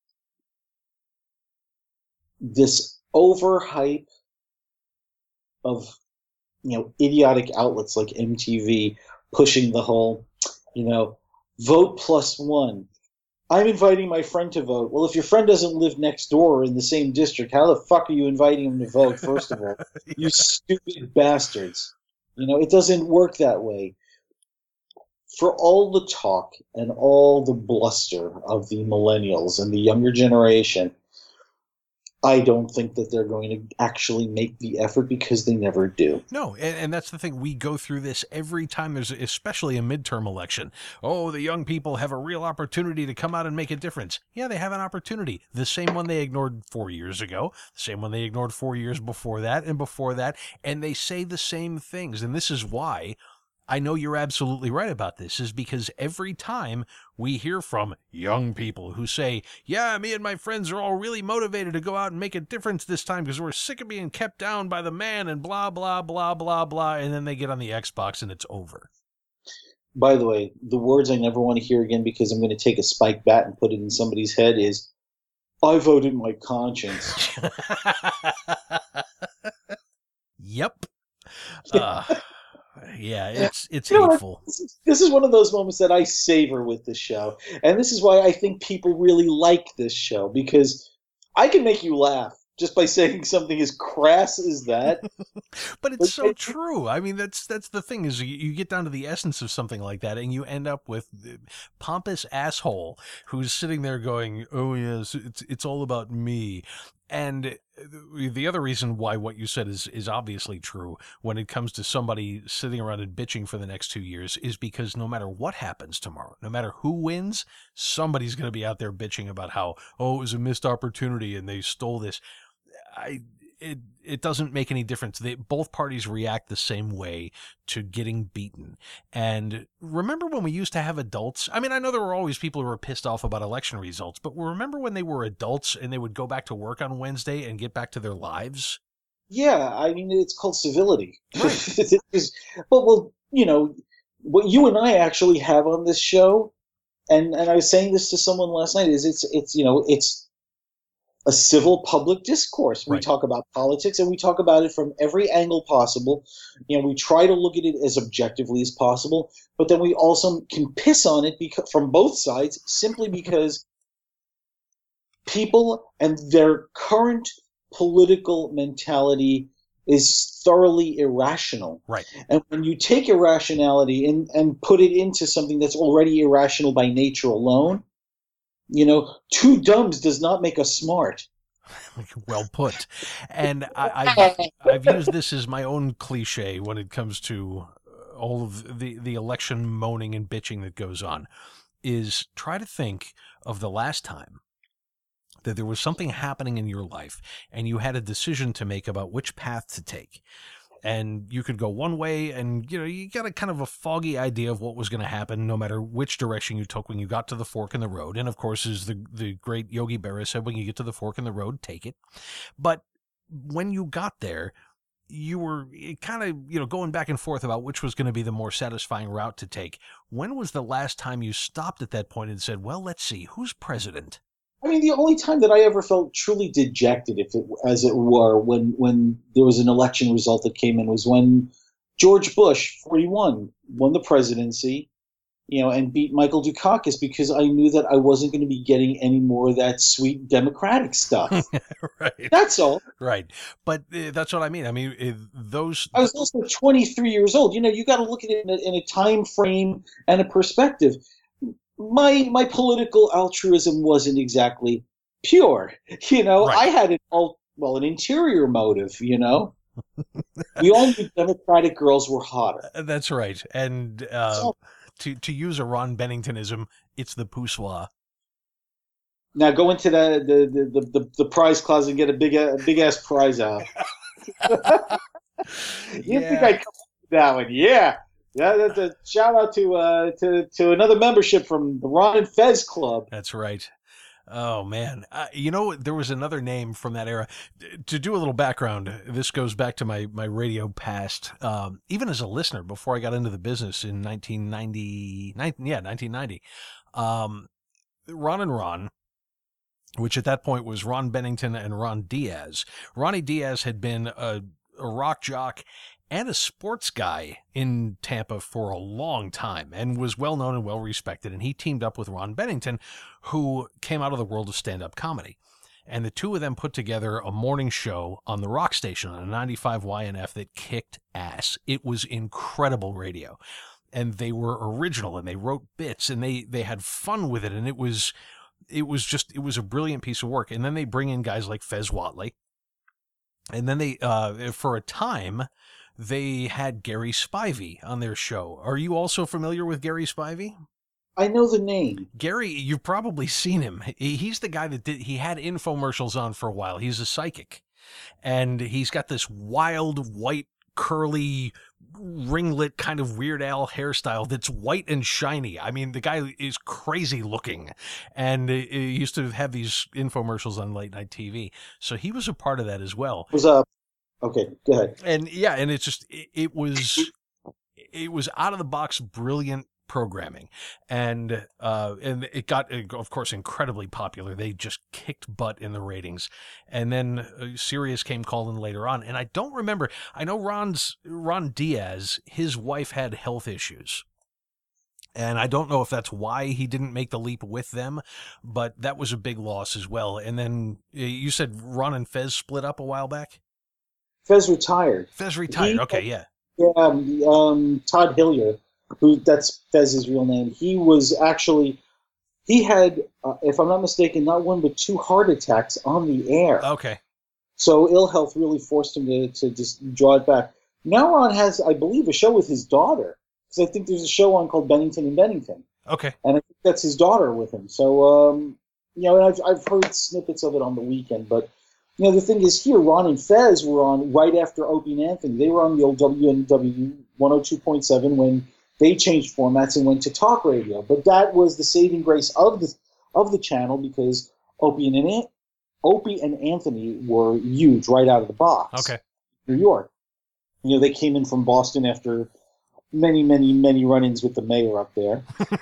this overhype of idiotic outlets like MTV pushing the whole, vote +1. I'm inviting my friend to vote. Well, if your friend doesn't live next door or in the same district, how the fuck are you inviting him to vote, first of all? Yeah. You stupid bastards. It doesn't work that way. For all the talk and all the bluster of the millennials and the younger generation, I don't think that they're going to actually make the effort because they never do. No, and that's the thing. We go through this every time there's especially a midterm election. Oh, the young people have a real opportunity to come out and make a difference. Yeah, they have an opportunity. The same one they ignored 4 years ago, the same one they ignored 4 years before that, and they say the same things. And this is why I know you're absolutely right about this, is because every time we hear from young people who say, yeah, me and my friends are all really motivated to go out and make a difference this time because we're sick of being kept down by the man and blah, blah, blah, blah, blah, and then they get on the Xbox and it's over. By the way, the words I never want to hear again because I'm going to take a spike bat and put it in somebody's head is, I voted my conscience. Yep. Yeah, it's hateful. This is one of those moments that I savor with this show. And this is why I think people really like this show, because I can make you laugh just by saying something as crass as that. But it's so true. That's the thing, is you get down to the essence of something like that and you end up with pompous asshole who's sitting there going, oh yes, it's all about me. And the other reason why what you said is obviously true when it comes to somebody sitting around and bitching for the next 2 years is because no matter what happens tomorrow, no matter who wins, somebody's going to be out there bitching about how, oh, it was a missed opportunity and they stole this. It doesn't make any difference. Both parties react the same way to getting beaten. And remember when we used to have adults? I know there were always people who were pissed off about election results, but remember when they were adults and they would go back to work on Wednesday and get back to their lives? Yeah, it's called civility. Right. Well, what you and I actually have on this show, and I was saying this to someone last night, is it's a civil public discourse. We talk about politics and we talk about it from every angle possible. We try to look at it as objectively as possible, but then we also can piss on it from both sides simply because people and their current political mentality is thoroughly irrational. Right. And when you take irrationality and put it into something that's already irrational by nature alone, two dumbs does not make us smart. Well put. And I've used this as my own cliche when it comes to all of the election moaning and bitching that goes on, is try to think of the last time that there was something happening in your life and you had a decision to make about which path to take. And you could go one way and, you got a kind of a foggy idea of what was going to happen no matter which direction you took when you got to the fork in the road. And of course, as the great Yogi Berra said, when you get to the fork in the road, take it. But when you got there, you were kind of, going back and forth about which was going to be the more satisfying route to take. When was the last time you stopped at that point and said, well, let's see, who's president? I mean, the only time that I ever felt truly dejected, if it, as it were, when there was an election result that came in, was when George Bush, 41, won the presidency, and beat Michael Dukakis, because I knew that I wasn't going to be getting any more of that sweet Democratic stuff. Right. That's all. Right. But that's what I mean. I mean, I was also 23 years old. You got to look at it in a time frame and a perspective. My political altruism wasn't exactly pure. Right. I had an interior motive. We all knew Democratic girls were hotter. That's right. And to use a Ron Benningtonism, it's the poussoir. Now go into the prize closet and get a big ass prize out. You think I come up with that one? Yeah. Yeah, that's a shout out to another membership from the Ron and Fez Club. That's right. Oh man, there was another name from that era. To do a little background, this goes back to my radio past. Even as a listener, before I got into the business in 1990, Ron and Ron, which at that point was Ron Bennington and Ron Diaz. Ronnie Diaz had been a rock jock and a sports guy in Tampa for a long time and was well known and well respected. And he teamed up with Ron Bennington, who came out of the world of stand-up comedy. And the two of them put together a morning show on the rock station on a 95 YNF that kicked ass. It was incredible radio. And they were original and they wrote bits and they had fun with it. And it was a brilliant piece of work. And then they bring in guys like Fez Whatley. And then they, for a time, they had Gary Spivey on their show. Are you also familiar with Gary Spivey? I know the name. Gary, you've probably seen him. He's the guy he had infomercials on for a while. He's a psychic. And he's got this wild, white, curly, ringlet kind of Weird Al hairstyle that's white and shiny. I mean, the guy is crazy looking. And he used to have these infomercials on late night TV. So he was a part of that as well. Okay, go ahead. And yeah, and it's just, it was out of the box, brilliant programming. And it got, of course, incredibly popular. They just kicked butt in the ratings. And then Sirius came calling later on. And I don't remember, I know Ron Diaz, his wife had health issues. And I don't know if that's why he didn't make the leap with them, but that was a big loss as well. And then you said Ron and Fez split up a while back? Fez retired. Okay, yeah. Yeah, Todd Hillier, that's Fez's real name. He had, if I'm not mistaken, not one but 2 heart attacks on the air. Okay. So ill health really forced him to just draw it back. Now Ron has, I believe, a show with his daughter. Because I think there's a show on called Bennington and Bennington. Okay. And I think that's his daughter with him. So, and I've heard snippets of it on the weekend, but the thing is here, Ron and Fez were on right after Opie and Anthony. They were on the old WNW 102.7 when they changed formats and went to talk radio. But that was the saving grace of the channel because Opie and Anthony were huge right out of the box. Okay. New York. They came in from Boston after many, many, many run-ins with the mayor up there.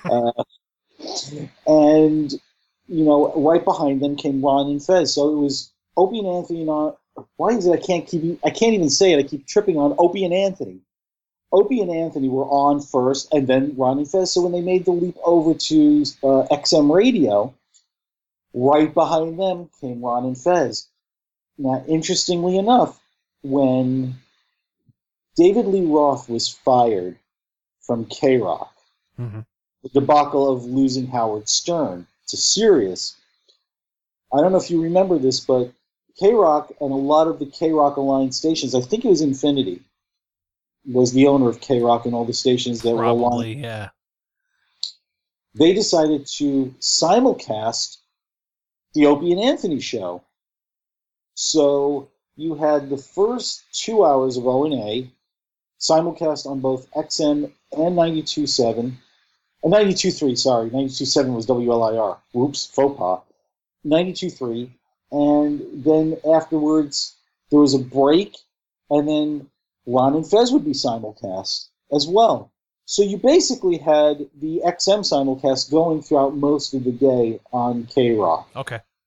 And, right behind them came Ron and Fez. So it was Opie and Anthony. Why is it I can't even say it. I keep tripping on Opie and Anthony. Opie and Anthony were on first, and then Ron and Fez. So when they made the leap over to XM Radio, right behind them came Ron and Fez. Now, interestingly enough, when David Lee Roth was fired from K-Rock, the debacle of losing Howard Stern to Sirius, I don't know if you remember this, but K-Rock and a lot of the K-Rock aligned stations, I think it was Infinity, was the owner of K-Rock and all the stations that were aligned. Yeah. They decided to simulcast the Opie and Anthony show. So you had the first 2 hours of O&A simulcast on both XM and 92.7. 92.3, sorry. 92.7 was WLIR. Whoops, faux pas. 92.3. And then afterwards, there was a break, and then Ron and Fez would be simulcast as well. So you basically had the XM simulcast going throughout most of the day on K-Rock. Okay.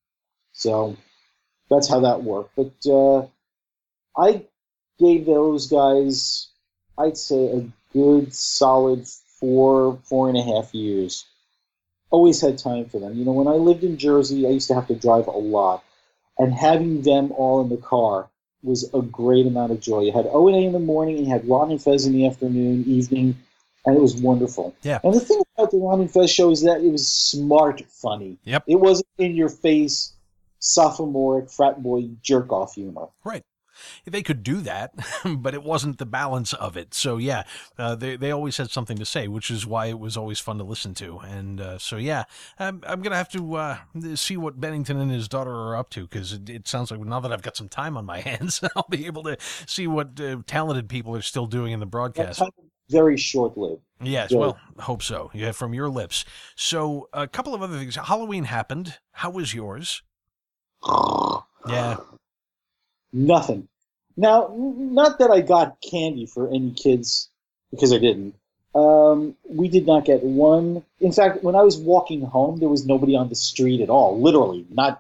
So that's how that worked. But I gave those guys, I'd say, a good solid 4.5 years. Always had time for them. When I lived in Jersey, I used to have to drive a lot, and having them all in the car was a great amount of joy. You had O&A in the morning, and you had Ron and Fez in the afternoon, evening, and it was wonderful. Yeah. And the thing about the Ron and Fez show is that it was smart funny. Yep. It wasn't in your face, sophomoric frat boy jerk off humor. Right. They could do that, but it wasn't the balance of it. So yeah, they always had something to say, which is why it was always fun to listen to. And so yeah, I'm gonna have to see what Bennington and his daughter are up to, because it sounds like now that I've got some time on my hands, I'll be able to see what talented people are still doing in the broadcast. Very short-lived. Yes, well, hope so. Yeah, from your lips. So a couple of other things. Halloween happened. How was yours? Yeah. Nothing. Now, not that I got candy for any kids, because I didn't. We did not get one. In fact, when I was walking home, there was nobody on the street at all. Literally, not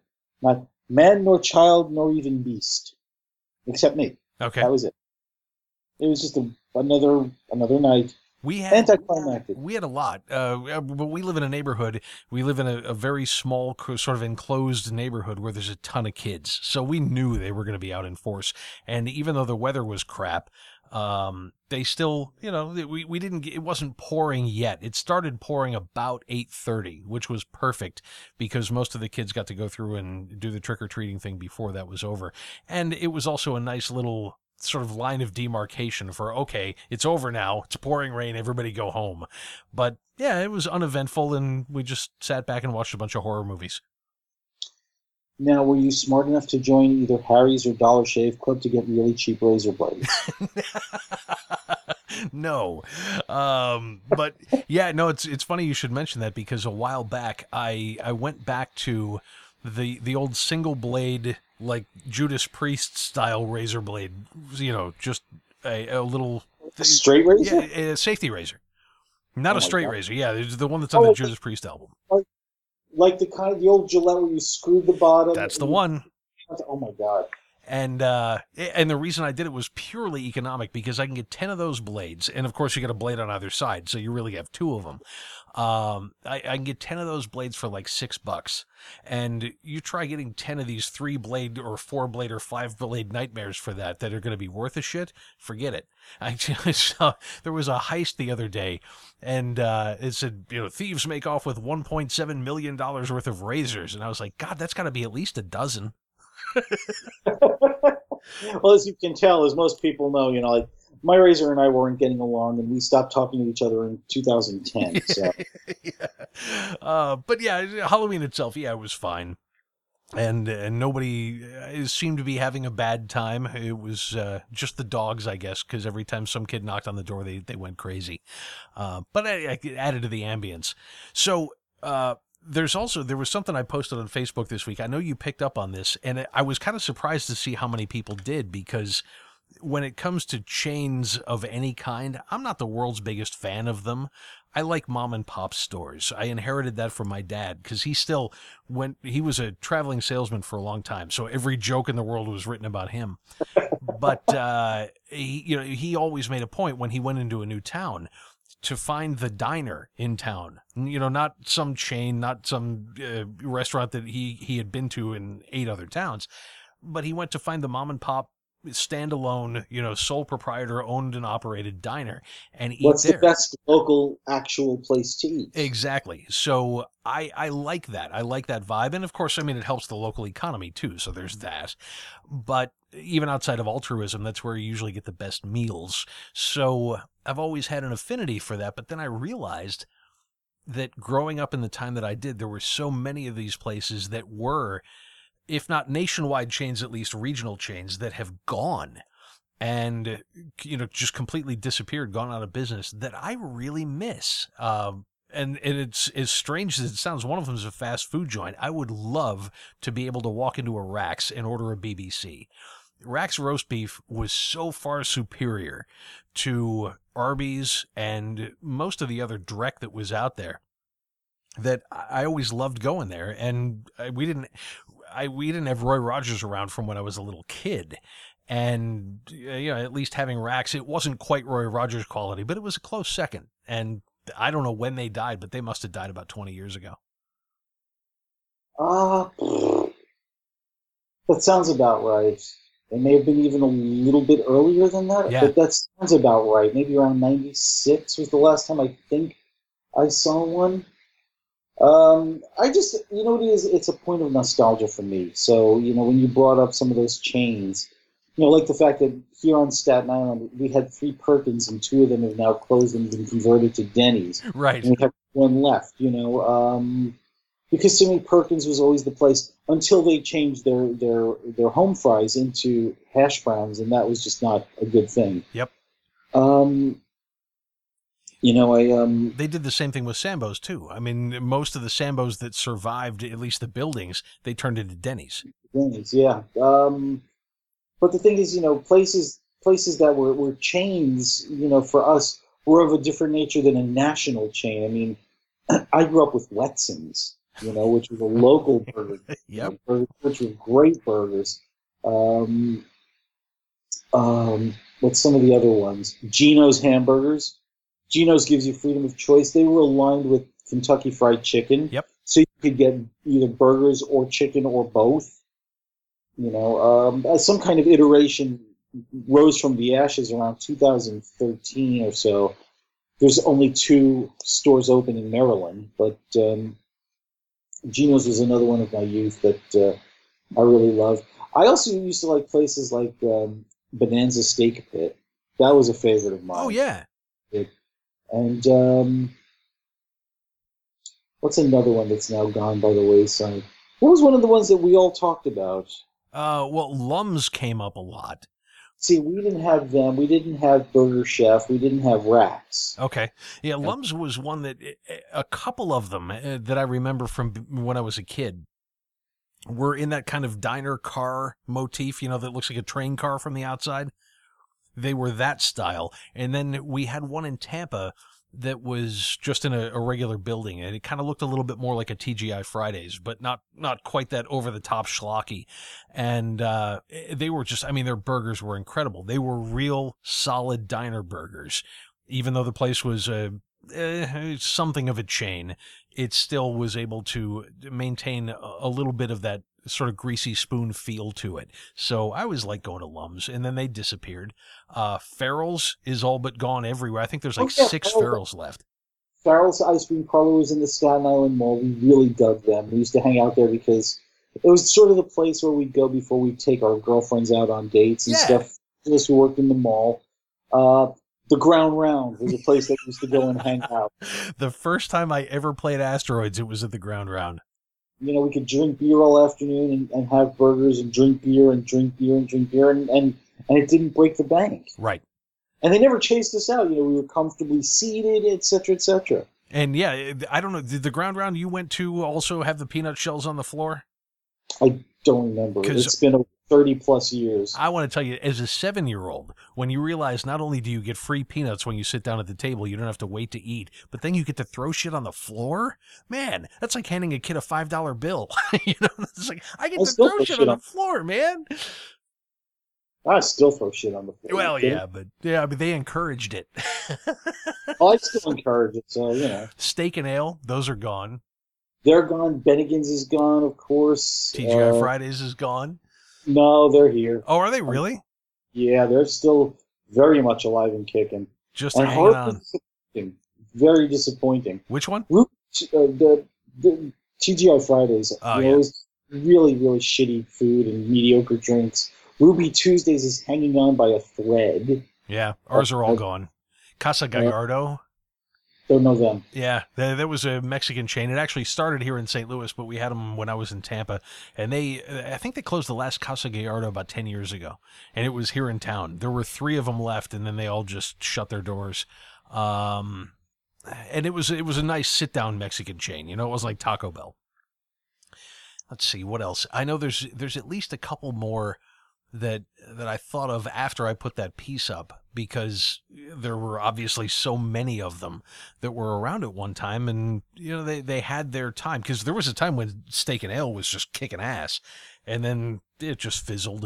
man nor child nor even beast, except me. Okay, that was it. It was just another night. We had anticlimactic. We had a lot, but we live in a neighborhood. We live in a very small, sort of enclosed neighborhood where there's a ton of kids. So we knew they were going to be out in force. And even though the weather was crap, they still, we didn't. It wasn't pouring yet. It started pouring about 8:30, which was perfect because most of the kids got to go through and do the trick or treating thing before that was over. And it was also a nice little sort of line of demarcation for, okay, it's over now, it's pouring rain, everybody go home. But yeah, it was uneventful, and we just sat back and watched a bunch of horror movies. Now, were you smart enough to join either Harry's or Dollar Shave Club to get really cheap razor blades? No. But yeah, no, it's funny you should mention that, because a while back I went back to the old single blade, like Judas Priest style razor blade, just a little straight razor? Yeah, a safety razor. Not a straight razor. Yeah, it's the one that's on the Judas Priest album. Like the old Gillette where you screwed the bottom. That's the one. Oh my God. And the reason I did it was purely economic, because I can get 10 of those blades, and of course you get a blade on either side, so you really have 2 of them. I can get 10 of those blades for like $6, and you try getting 10 of these 3-blade or 4-blade or 5-blade nightmares for that are going to be worth a shit. Forget it. I saw there was a heist the other day, and it said, thieves make off with $1.7 million worth of razors, and I was like, God, that's got to be at least a dozen. Well, as you can tell, as most people know, like my razor and I weren't getting along, and we stopped talking to each other in 2010. So. Yeah. But yeah, Halloween itself, yeah, it was fine, and nobody seemed to be having a bad time. It was just the dogs, I guess, because every time some kid knocked on the door, they went crazy. But I added to the ambience. So. There was something I posted on Facebook this week. I know you picked up on this, and I was kind of surprised to see how many people did, because when it comes to chains of any kind, I'm not the world's biggest fan of them. I like mom and pop stores. I inherited that from my dad, because he was a traveling salesman for a long time, so every joke in the world was written about him. But he always made a point when he went into a new town to find the diner in town, not some chain, not some restaurant that he had been to in 8 other towns, but he went to find the mom and pop standalone, sole proprietor owned and operated diner and eat What's there. The best local actual place to eat? Exactly. So I like that. I like that vibe. And of course, it helps the local economy too. So there's that. But even outside of altruism, that's where you usually get the best meals. So I've always had an affinity for that. But then I realized that growing up in the time that I did, there were so many of these places that were, if not nationwide chains, at least regional chains that have gone and, just completely disappeared, gone out of business, that I really miss. And it's as strange as it sounds. One of them is a fast food joint. I would love to be able to walk into a Rax and order a BBC. Rax roast beef was so far superior to Arby's and most of the other direct that was out there that I always loved going there. And we didn't have Roy Rogers around from when I was a little kid. And, at least having Rax, it wasn't quite Roy Rogers quality, but it was a close second. And I don't know when they died, but they must have died about 20 years ago. That sounds about right. It may have been even a little bit earlier than that, Yeah. but that sounds about right. Maybe around 96 was the last time I think I saw one. I just, what it is? It's a point of nostalgia for me. So, when you brought up some of those chains, like the fact that here on Staten Island, we had 3 Perkins and 2 of them have now closed and been converted to Denny's. Right. And we have 1 left, because to me, Perkins was always the place until they changed their home fries into hash browns, and that was just not a good thing. Yep. They did the same thing with Sambo's too. I mean, most of the Sambo's that survived, at least the buildings, they turned into Denny's. Denny's, yeah. But the thing is, places that were chains, for us, were of a different nature than a national chain. I mean, I grew up with Wetson's, which was a local burger. Yep. Which were great burgers. What's some of the other ones? Geno's Hamburgers. Geno's gives you freedom of choice. They were aligned with Kentucky Fried Chicken. Yep. So you could get either burgers or chicken or both. Some kind of iteration rose from the ashes around 2013 or so. There's only 2 stores open in Maryland, but Geno's was another one of my youth that I really loved. I also used to like places like Bonanza Steak Pit. That was a favorite of mine. Oh, yeah. And what's another one that's now gone by the wayside? What was one of the ones that we all talked about? Well, Lum's came up a lot. See, we didn't have them. We didn't have Burger Chef. We didn't have Rax. Okay. Yeah, Lum's was one that, a couple of them that I remember from when I was a kid were in that kind of diner car motif, that looks like a train car from the outside. They were that style. And then we had one in Tampa that was just in a regular building, and it kind of looked a little bit more like a TGI Fridays, but not quite that over-the-top schlocky. And they were just, their burgers were incredible. They were real solid diner burgers. Even though the place was something of a chain, it still was able to maintain a little bit of that sort of greasy spoon feel to it. So I always liked going to Lum's, and then they disappeared. Farrell's is all but gone everywhere. I think there's 6 Farrell's left. Farrell's Ice Cream Parlor was in the Staten Island Mall. We really dug them. We used to hang out there because it was sort of the place where we'd go before we'd take our girlfriends out on dates and stuff. Those who worked in the mall. The Ground Round was a place that we used to go and hang out. The first time I ever played Asteroids, it was at the Ground Round. We could drink beer all afternoon and have burgers and drink beer and drink beer and drink beer, and it didn't break the bank. Right. And they never chased us out. We were comfortably seated, et cetera, et cetera. And yeah, I don't know, did the Ground Round you went to also have the peanut shells on the floor? I don't remember. It's been over 30-plus years. I want to tell you, as a 7-year-old, when you realize not only do you get free peanuts when you sit down at the table, you don't have to wait to eat, but then you get to throw shit on the floor? Man, that's like handing a kid a $5 bill. It's like, I get to throw shit on the floor, man. I still throw shit on the floor. Well, yeah, but they encouraged it. I still encourage it, so, Steak and Ale, those are gone. They're gone. Bennigan's is gone, of course. TGI Fridays is gone. No, they're here. Oh, are they really? Yeah, they're still very much alive and kicking. Just hanging on. Very disappointing. Which one? The TGI Fridays. Oh, It was really, really shitty food and mediocre drinks. Ruby Tuesdays is hanging on by a thread. Yeah, ours are all gone. Casa Gallardo. Don't know them. Yeah, there was a Mexican chain. It actually started here in St. Louis, but we had them when I was in Tampa. And I think they closed the last Casa Gallardo about 10 years ago. And it was here in town. There were 3 of them left, and then they all just shut their doors. And it was a nice sit-down Mexican chain. It was like Taco Bell. Let's see, what else? I know there's at least a couple more that I thought of after I put that piece up, because there were obviously so many of them that were around at one time, and they had their time, because there was a time when Steak and Ale was just kicking ass, and then it just fizzled.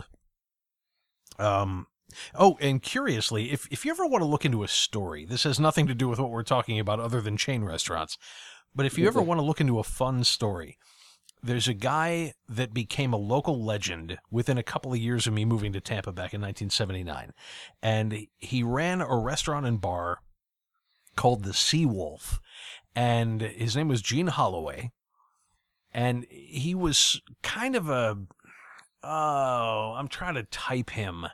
Oh, and curiously, if you ever want to look into a story, this has nothing to do with what we're talking about other than chain restaurants, but if you ever want to look into a fun story, there's a guy that became a local legend within a couple of years of me moving to Tampa back in 1979. And he ran a restaurant and bar called the Seawolf. And his name was Gene Holloway. And he was kind of I'm trying to type him.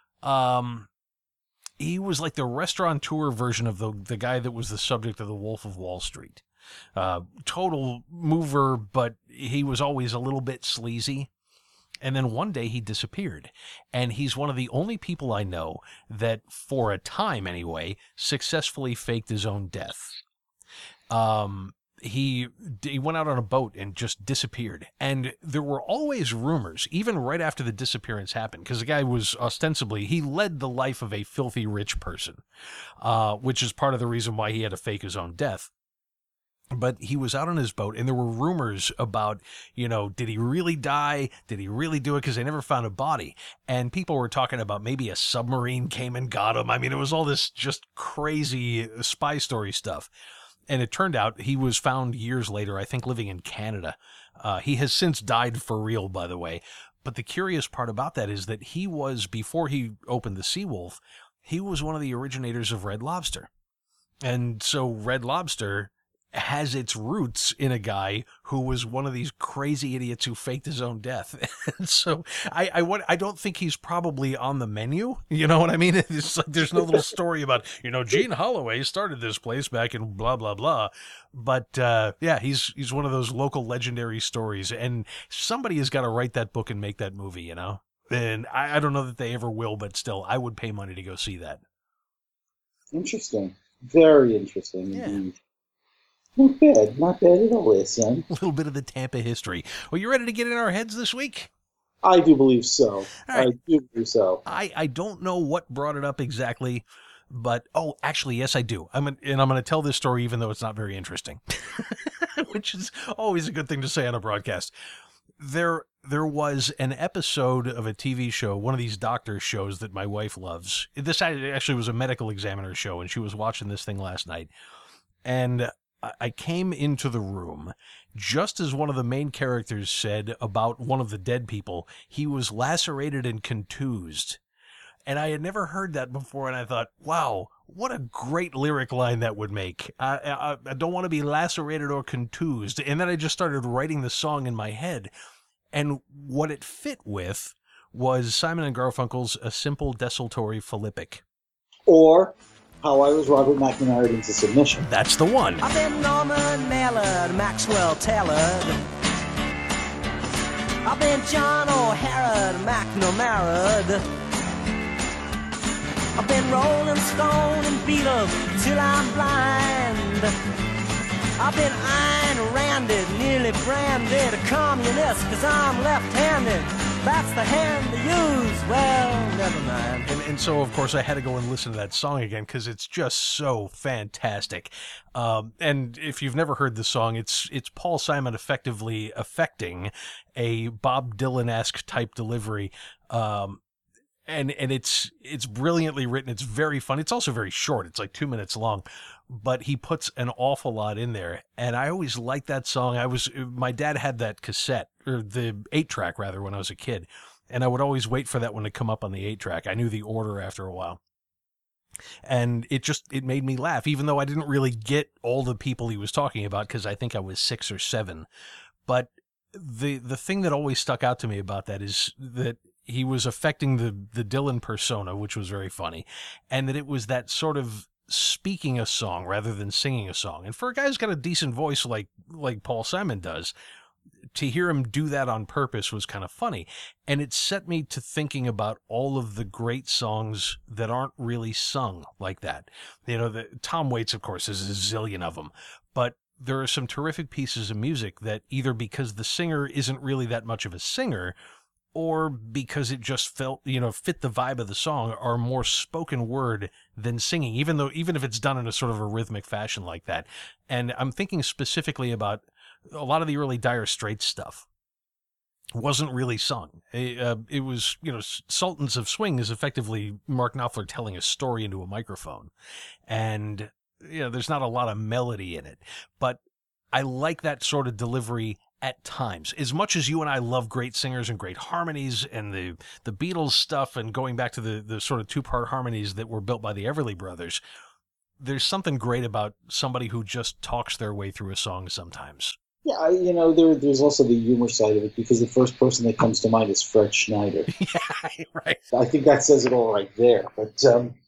He was like the restaurateur version of the guy that was the subject of The Wolf of Wall Street. Total mover, but he was always a little bit sleazy. And then one day he disappeared. And he's one of the only people I know that, for a time anyway, successfully faked his own death. He went out on a boat and just disappeared. And there were always rumors, even right after the disappearance happened, because the guy was ostensibly, he led the life of a filthy rich person, which is part of the reason why he had to fake his own death. But he was out on his boat, and there were rumors about, did he really die? Did he really do it? Because they never found a body. And people were talking about maybe a submarine came and got him. I mean, it was all this just crazy spy story stuff. And it turned out he was found years later, I think living in Canada. He has since died for real, by the way. But the curious part about that is that he was, before he opened the Seawolf, he was one of the originators of Red Lobster. And so Red Lobster has its roots in a guy who was one of these crazy idiots who faked his own death. And so I don't think he's probably on the menu. You know what I mean? It's like there's no little story about, Gene Holloway started this place back in blah, blah, blah. But yeah, he's one of those local legendary stories. And somebody has got to write that book and make that movie, And I don't know that they ever will, but still, I would pay money to go see that. Interesting. Very interesting indeed. Not bad at all, son. A little bit of the Tampa history. Well, you ready to get in our heads this week? I do believe so. Right. I do believe so. I don't know what brought it up exactly, but, actually, yes, I do. I'm going to tell this story even though it's not very interesting, which is always a good thing to say on a broadcast. There was an episode of a TV show, one of these doctor shows that my wife loves. This actually was a medical examiner show, and she was watching this thing last night. And I came into the room just as one of the main characters said about one of the dead people, he was lacerated and contused. And I had never heard that before, and I thought, wow, what a great lyric line that would make. I don't want to be lacerated or contused. And then I just started writing the song in my head. And what it fit with was Simon & Garfunkel's A Simple Desultory Philippic. Or How I Was Robert McNamara Into Submission. That's the one. I've been Norman Mallard, Maxwell Tallard. I've been John O'Hara, McNamara. I've been Rolling Stone and Beatles till I'm blind. I've been Ayn Randed, nearly branded a communist, 'cause I'm left-handed. That's the hand to use. Well, never mind. And so, of course, I had to go and listen to that song again because it's just so fantastic. And if you've never heard the song, it's Paul Simon effectively affecting a Bob Dylan-esque type delivery. And it's brilliantly written. It's very fun. It's also very short. It's like 2 minutes long, but he puts an awful lot in there. And I always liked that song. My dad had that cassette, or the 8-track rather, when I was a kid. And I would always wait for that one to come up on the 8-track. I knew the order after a while. And it made me laugh, even though I didn't really get all the people he was talking about, because I think I was 6 or 7. But the thing that always stuck out to me about that is that he was affecting the Dylan persona, which was very funny, and that it was that sort of speaking a song rather than singing a song. And for a guy who's got a decent voice like Paul Simon does, to hear him do that on purpose was kind of funny. And it set me to thinking about all of the great songs that aren't really sung like that. Tom Waits, of course, is a zillion of them, but there are some terrific pieces of music that either because the singer isn't really that much of a singer, or because it just felt, fit the vibe of the song, are more spoken word than singing, even if it's done in a sort of a rhythmic fashion like that. And I'm thinking specifically about a lot of the early Dire Straits stuff. Wasn't really sung. It was, Sultans of Swing is effectively Mark Knopfler telling a story into a microphone. And, there's not a lot of melody in it. But I like that sort of delivery at times. As much as you and I love great singers and great harmonies and the Beatles stuff and going back to the sort of two-part harmonies that were built by the Everly Brothers, there's something great about somebody who just talks their way through a song sometimes. Yeah, there's also the humor side of it, because the first person that comes to mind is Fred Schneider. Yeah, right. I think that says it all right there. But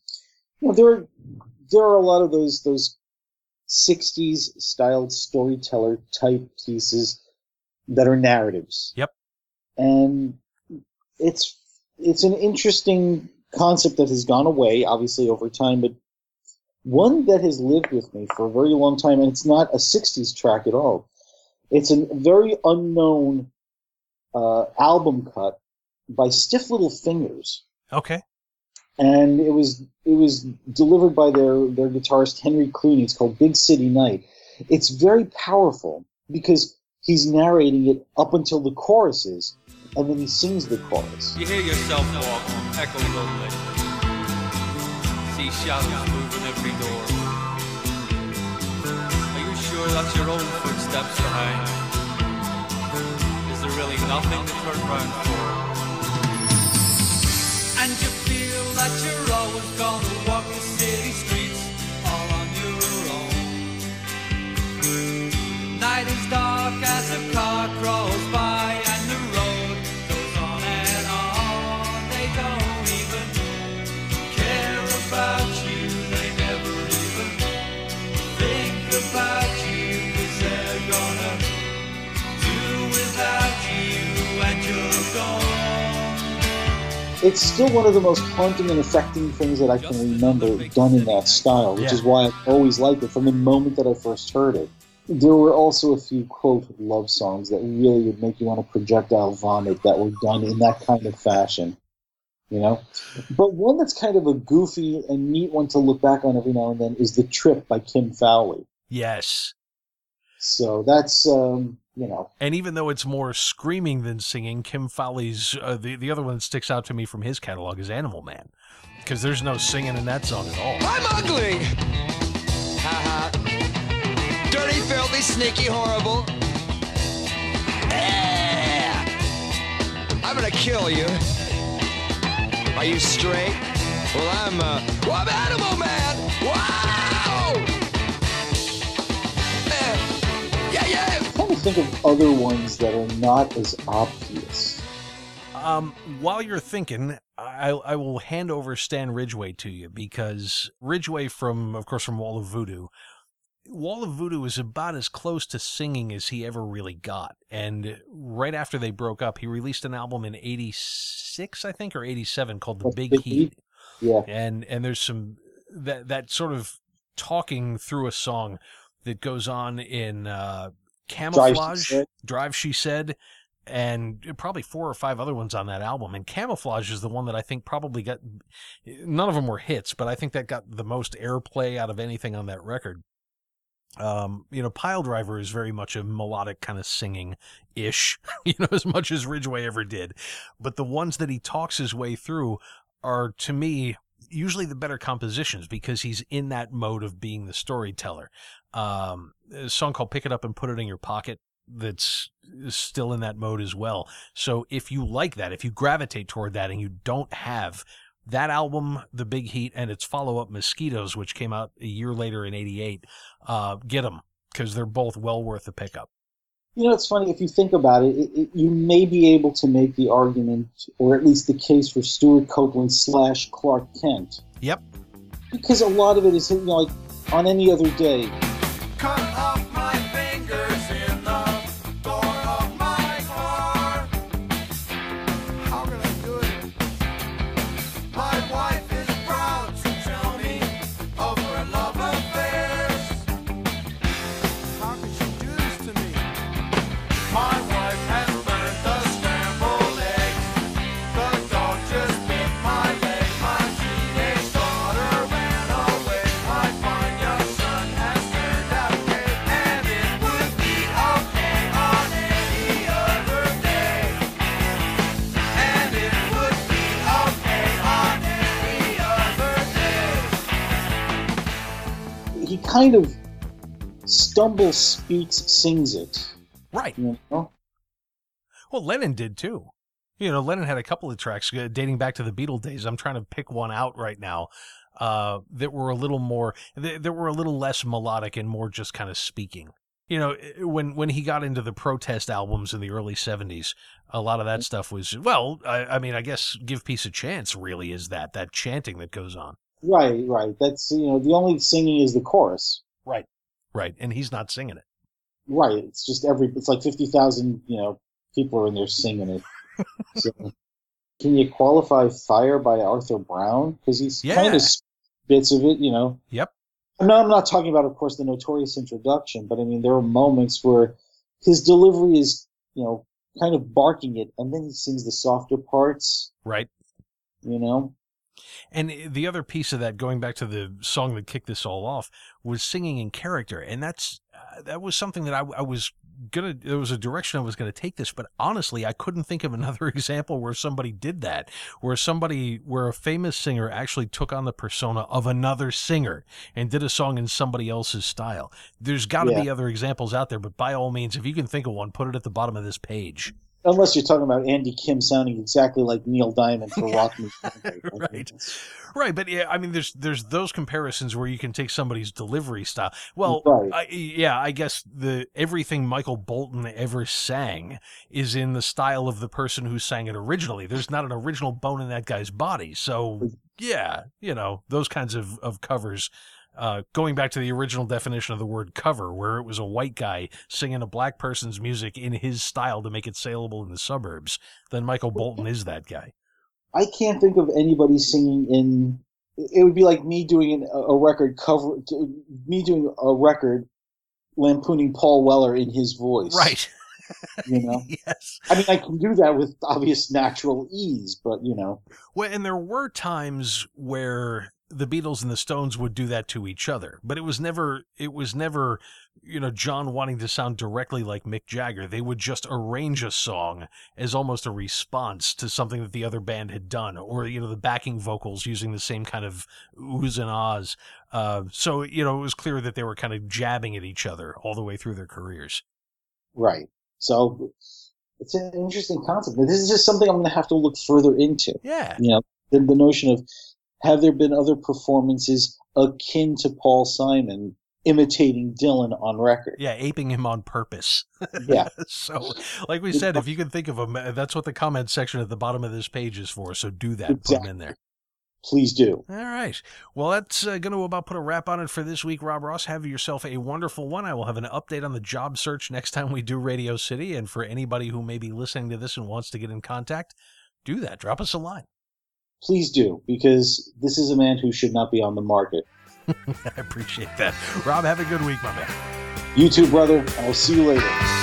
there are a lot of those 60s styled storyteller type pieces that are narratives. Yep. And it's an interesting concept that has gone away, obviously, over time, but one that has lived with me for a very long time, and it's not a 60s track at all. It's a very unknown album cut by Stiff Little Fingers. Okay. And it was delivered by their guitarist Henry Clooney. It's called Big City Night. It's very powerful because he's narrating it up until the choruses, and then he sings the chorus. You hear yourself walk on Echo Road. See shadows moving every door. Are you sure that's your own footsteps behind? Is there really nothing to turn round for? And you feel that you're always gonna walk the city streets all on your own. Night is dark as a car crawls by, and the road goes on and on. They don't even care about you. They never even think about you, 'cause they're gonna do without you, and you're gone. It's still one of the most haunting and affecting things that I can remember done in that style, which is why I've always liked it from the moment that I first heard it. There were also a few, quote, love songs that really would make you want to projectile vomit that were done in that kind of fashion, But one that's kind of a goofy and neat one to look back on every now and then is The Trip by Kim Fowley. Yes. So that's, And even though it's more screaming than singing, Kim Fowley's, the other one that sticks out to me from his catalog is Animal Man, because there's no singing in that song at all. I'm ugly! Ha dirty, filthy, sneaky, horrible. Yeah! I'm gonna kill you. Are you straight? Well, I'm Animal Man! Wow! Yeah! I'm trying to think of other ones that are not as obvious. While you're thinking, I will hand over Stan Ridgway to you, because Ridgway from Wall of Voodoo. Wall of Voodoo is about as close to singing as he ever really got. And right after they broke up, he released an album in 86, I think, or 87 called The Big Heat. Yeah. And there's some, that sort of talking through a song that goes on in Camouflage, Drive, She Said, and probably 4 or 5 other ones on that album. And Camouflage is the one that I think probably got, none of them were hits, but I think that got the most airplay out of anything on that record. Pile Driver is very much a melodic kind of singing-ish, as much as Ridgway ever did. But the ones that he talks his way through are, to me, usually the better compositions, because he's in that mode of being the storyteller. A song called Pick It Up and Put It in Your Pocket that's still in that mode as well. So if you like that, if you gravitate toward that and you don't have that album, The Big Heat, and its follow-up, Mosquitoes, which came out a year later in 88, get them, because they're both well worth a pickup. It's funny, if you think about it, you may be able to make the argument, or at least the case, for Stuart Copeland / Clark Kent. Yep. Because a lot of it is, like, on any other day. Cut off my fingers in the door of my car. How can I do it? My wife is proud to tell me of her love affairs. How could she do this to me? My wife has learned the scrambled eggs he kind of stumbles, speaks, sings it. Right. You know? Well, Lennon did too. You know, Lennon had a couple of tracks dating back to the Beatle days. I'm trying to pick one out right now that were a little more, that were a little less melodic and more just kind of speaking. You know, when he got into the protest albums in the early 70s, a lot of that stuff was, well, I mean, I guess Give Peace a Chance really is that chanting that goes on. Right. That's, you know, the only singing is the chorus. Right. And he's not singing it. Right. It's just it's like 50,000, you know, people are in there singing it. So, can you qualify Fire by Arthur Brown? Because he's kind of bits of it, you know. Yep. I'm not talking about, of course, the Notorious introduction, but I mean, there are moments where his delivery is, you know, kind of barking it, and then he sings the softer parts. Right. You know? And the other piece of that, going back to the song that kicked this all off, was singing in character. And that was something that I was there was a direction I was going to take this, but honestly, I couldn't think of another example where somebody did that, where a famous singer actually took on the persona of another singer and did a song in somebody else's style. There's got to be other examples out there, but by all means, if you can think of one, put it at the bottom of this page. Unless you're talking about Andy Kim sounding exactly like Neil Diamond for Rock Me. Right. But yeah, I mean, there's those comparisons where you can take somebody's delivery style. Well, I guess everything Michael Bolton ever sang is in the style of the person who sang it originally. There's not an original bone in that guy's body. So yeah, you know, those kinds of covers. Going back to the original definition of the word cover, where it was a white guy singing a black person's music in his style to make it saleable in the suburbs, then Michael Bolton is that guy. I can't think of anybody singing in. It would be like me doing a record cover, me doing a record lampooning Paul Weller in his voice. Right. You know? Yes. I mean, I can do that with obvious natural ease, but, you know. Well, and there were times where the Beatles and the Stones would do that to each other, but it was never, you know, John wanting to sound directly like Mick Jagger. They would just arrange a song as almost a response to something that the other band had done, or, you know, the backing vocals using the same kind of oohs and ahs. So, you know, it was clear that they were kind of jabbing at each other all the way through their careers. Right. So it's an interesting concept. This is just something I'm going to have to look further into. Yeah. You know, the notion of, have there been other performances akin to Paul Simon imitating Dylan on record? Yeah, aping him on purpose. Yeah. So, like we said, if you can think of them, that's what the comment section at the bottom of this page is for. So do that. Exactly. Put them in there. Please do. All right. Well, that's going to about put a wrap on it for this week, Rob Ross. Have yourself a wonderful one. I will have an update on the job search next time we do Radio City. And for anybody who may be listening to this and wants to get in contact, do that. Drop us a line. Please do, because this is a man who should not be on the market. I appreciate that. Rob, have a good week, my man. You too, brother. I'll see you later.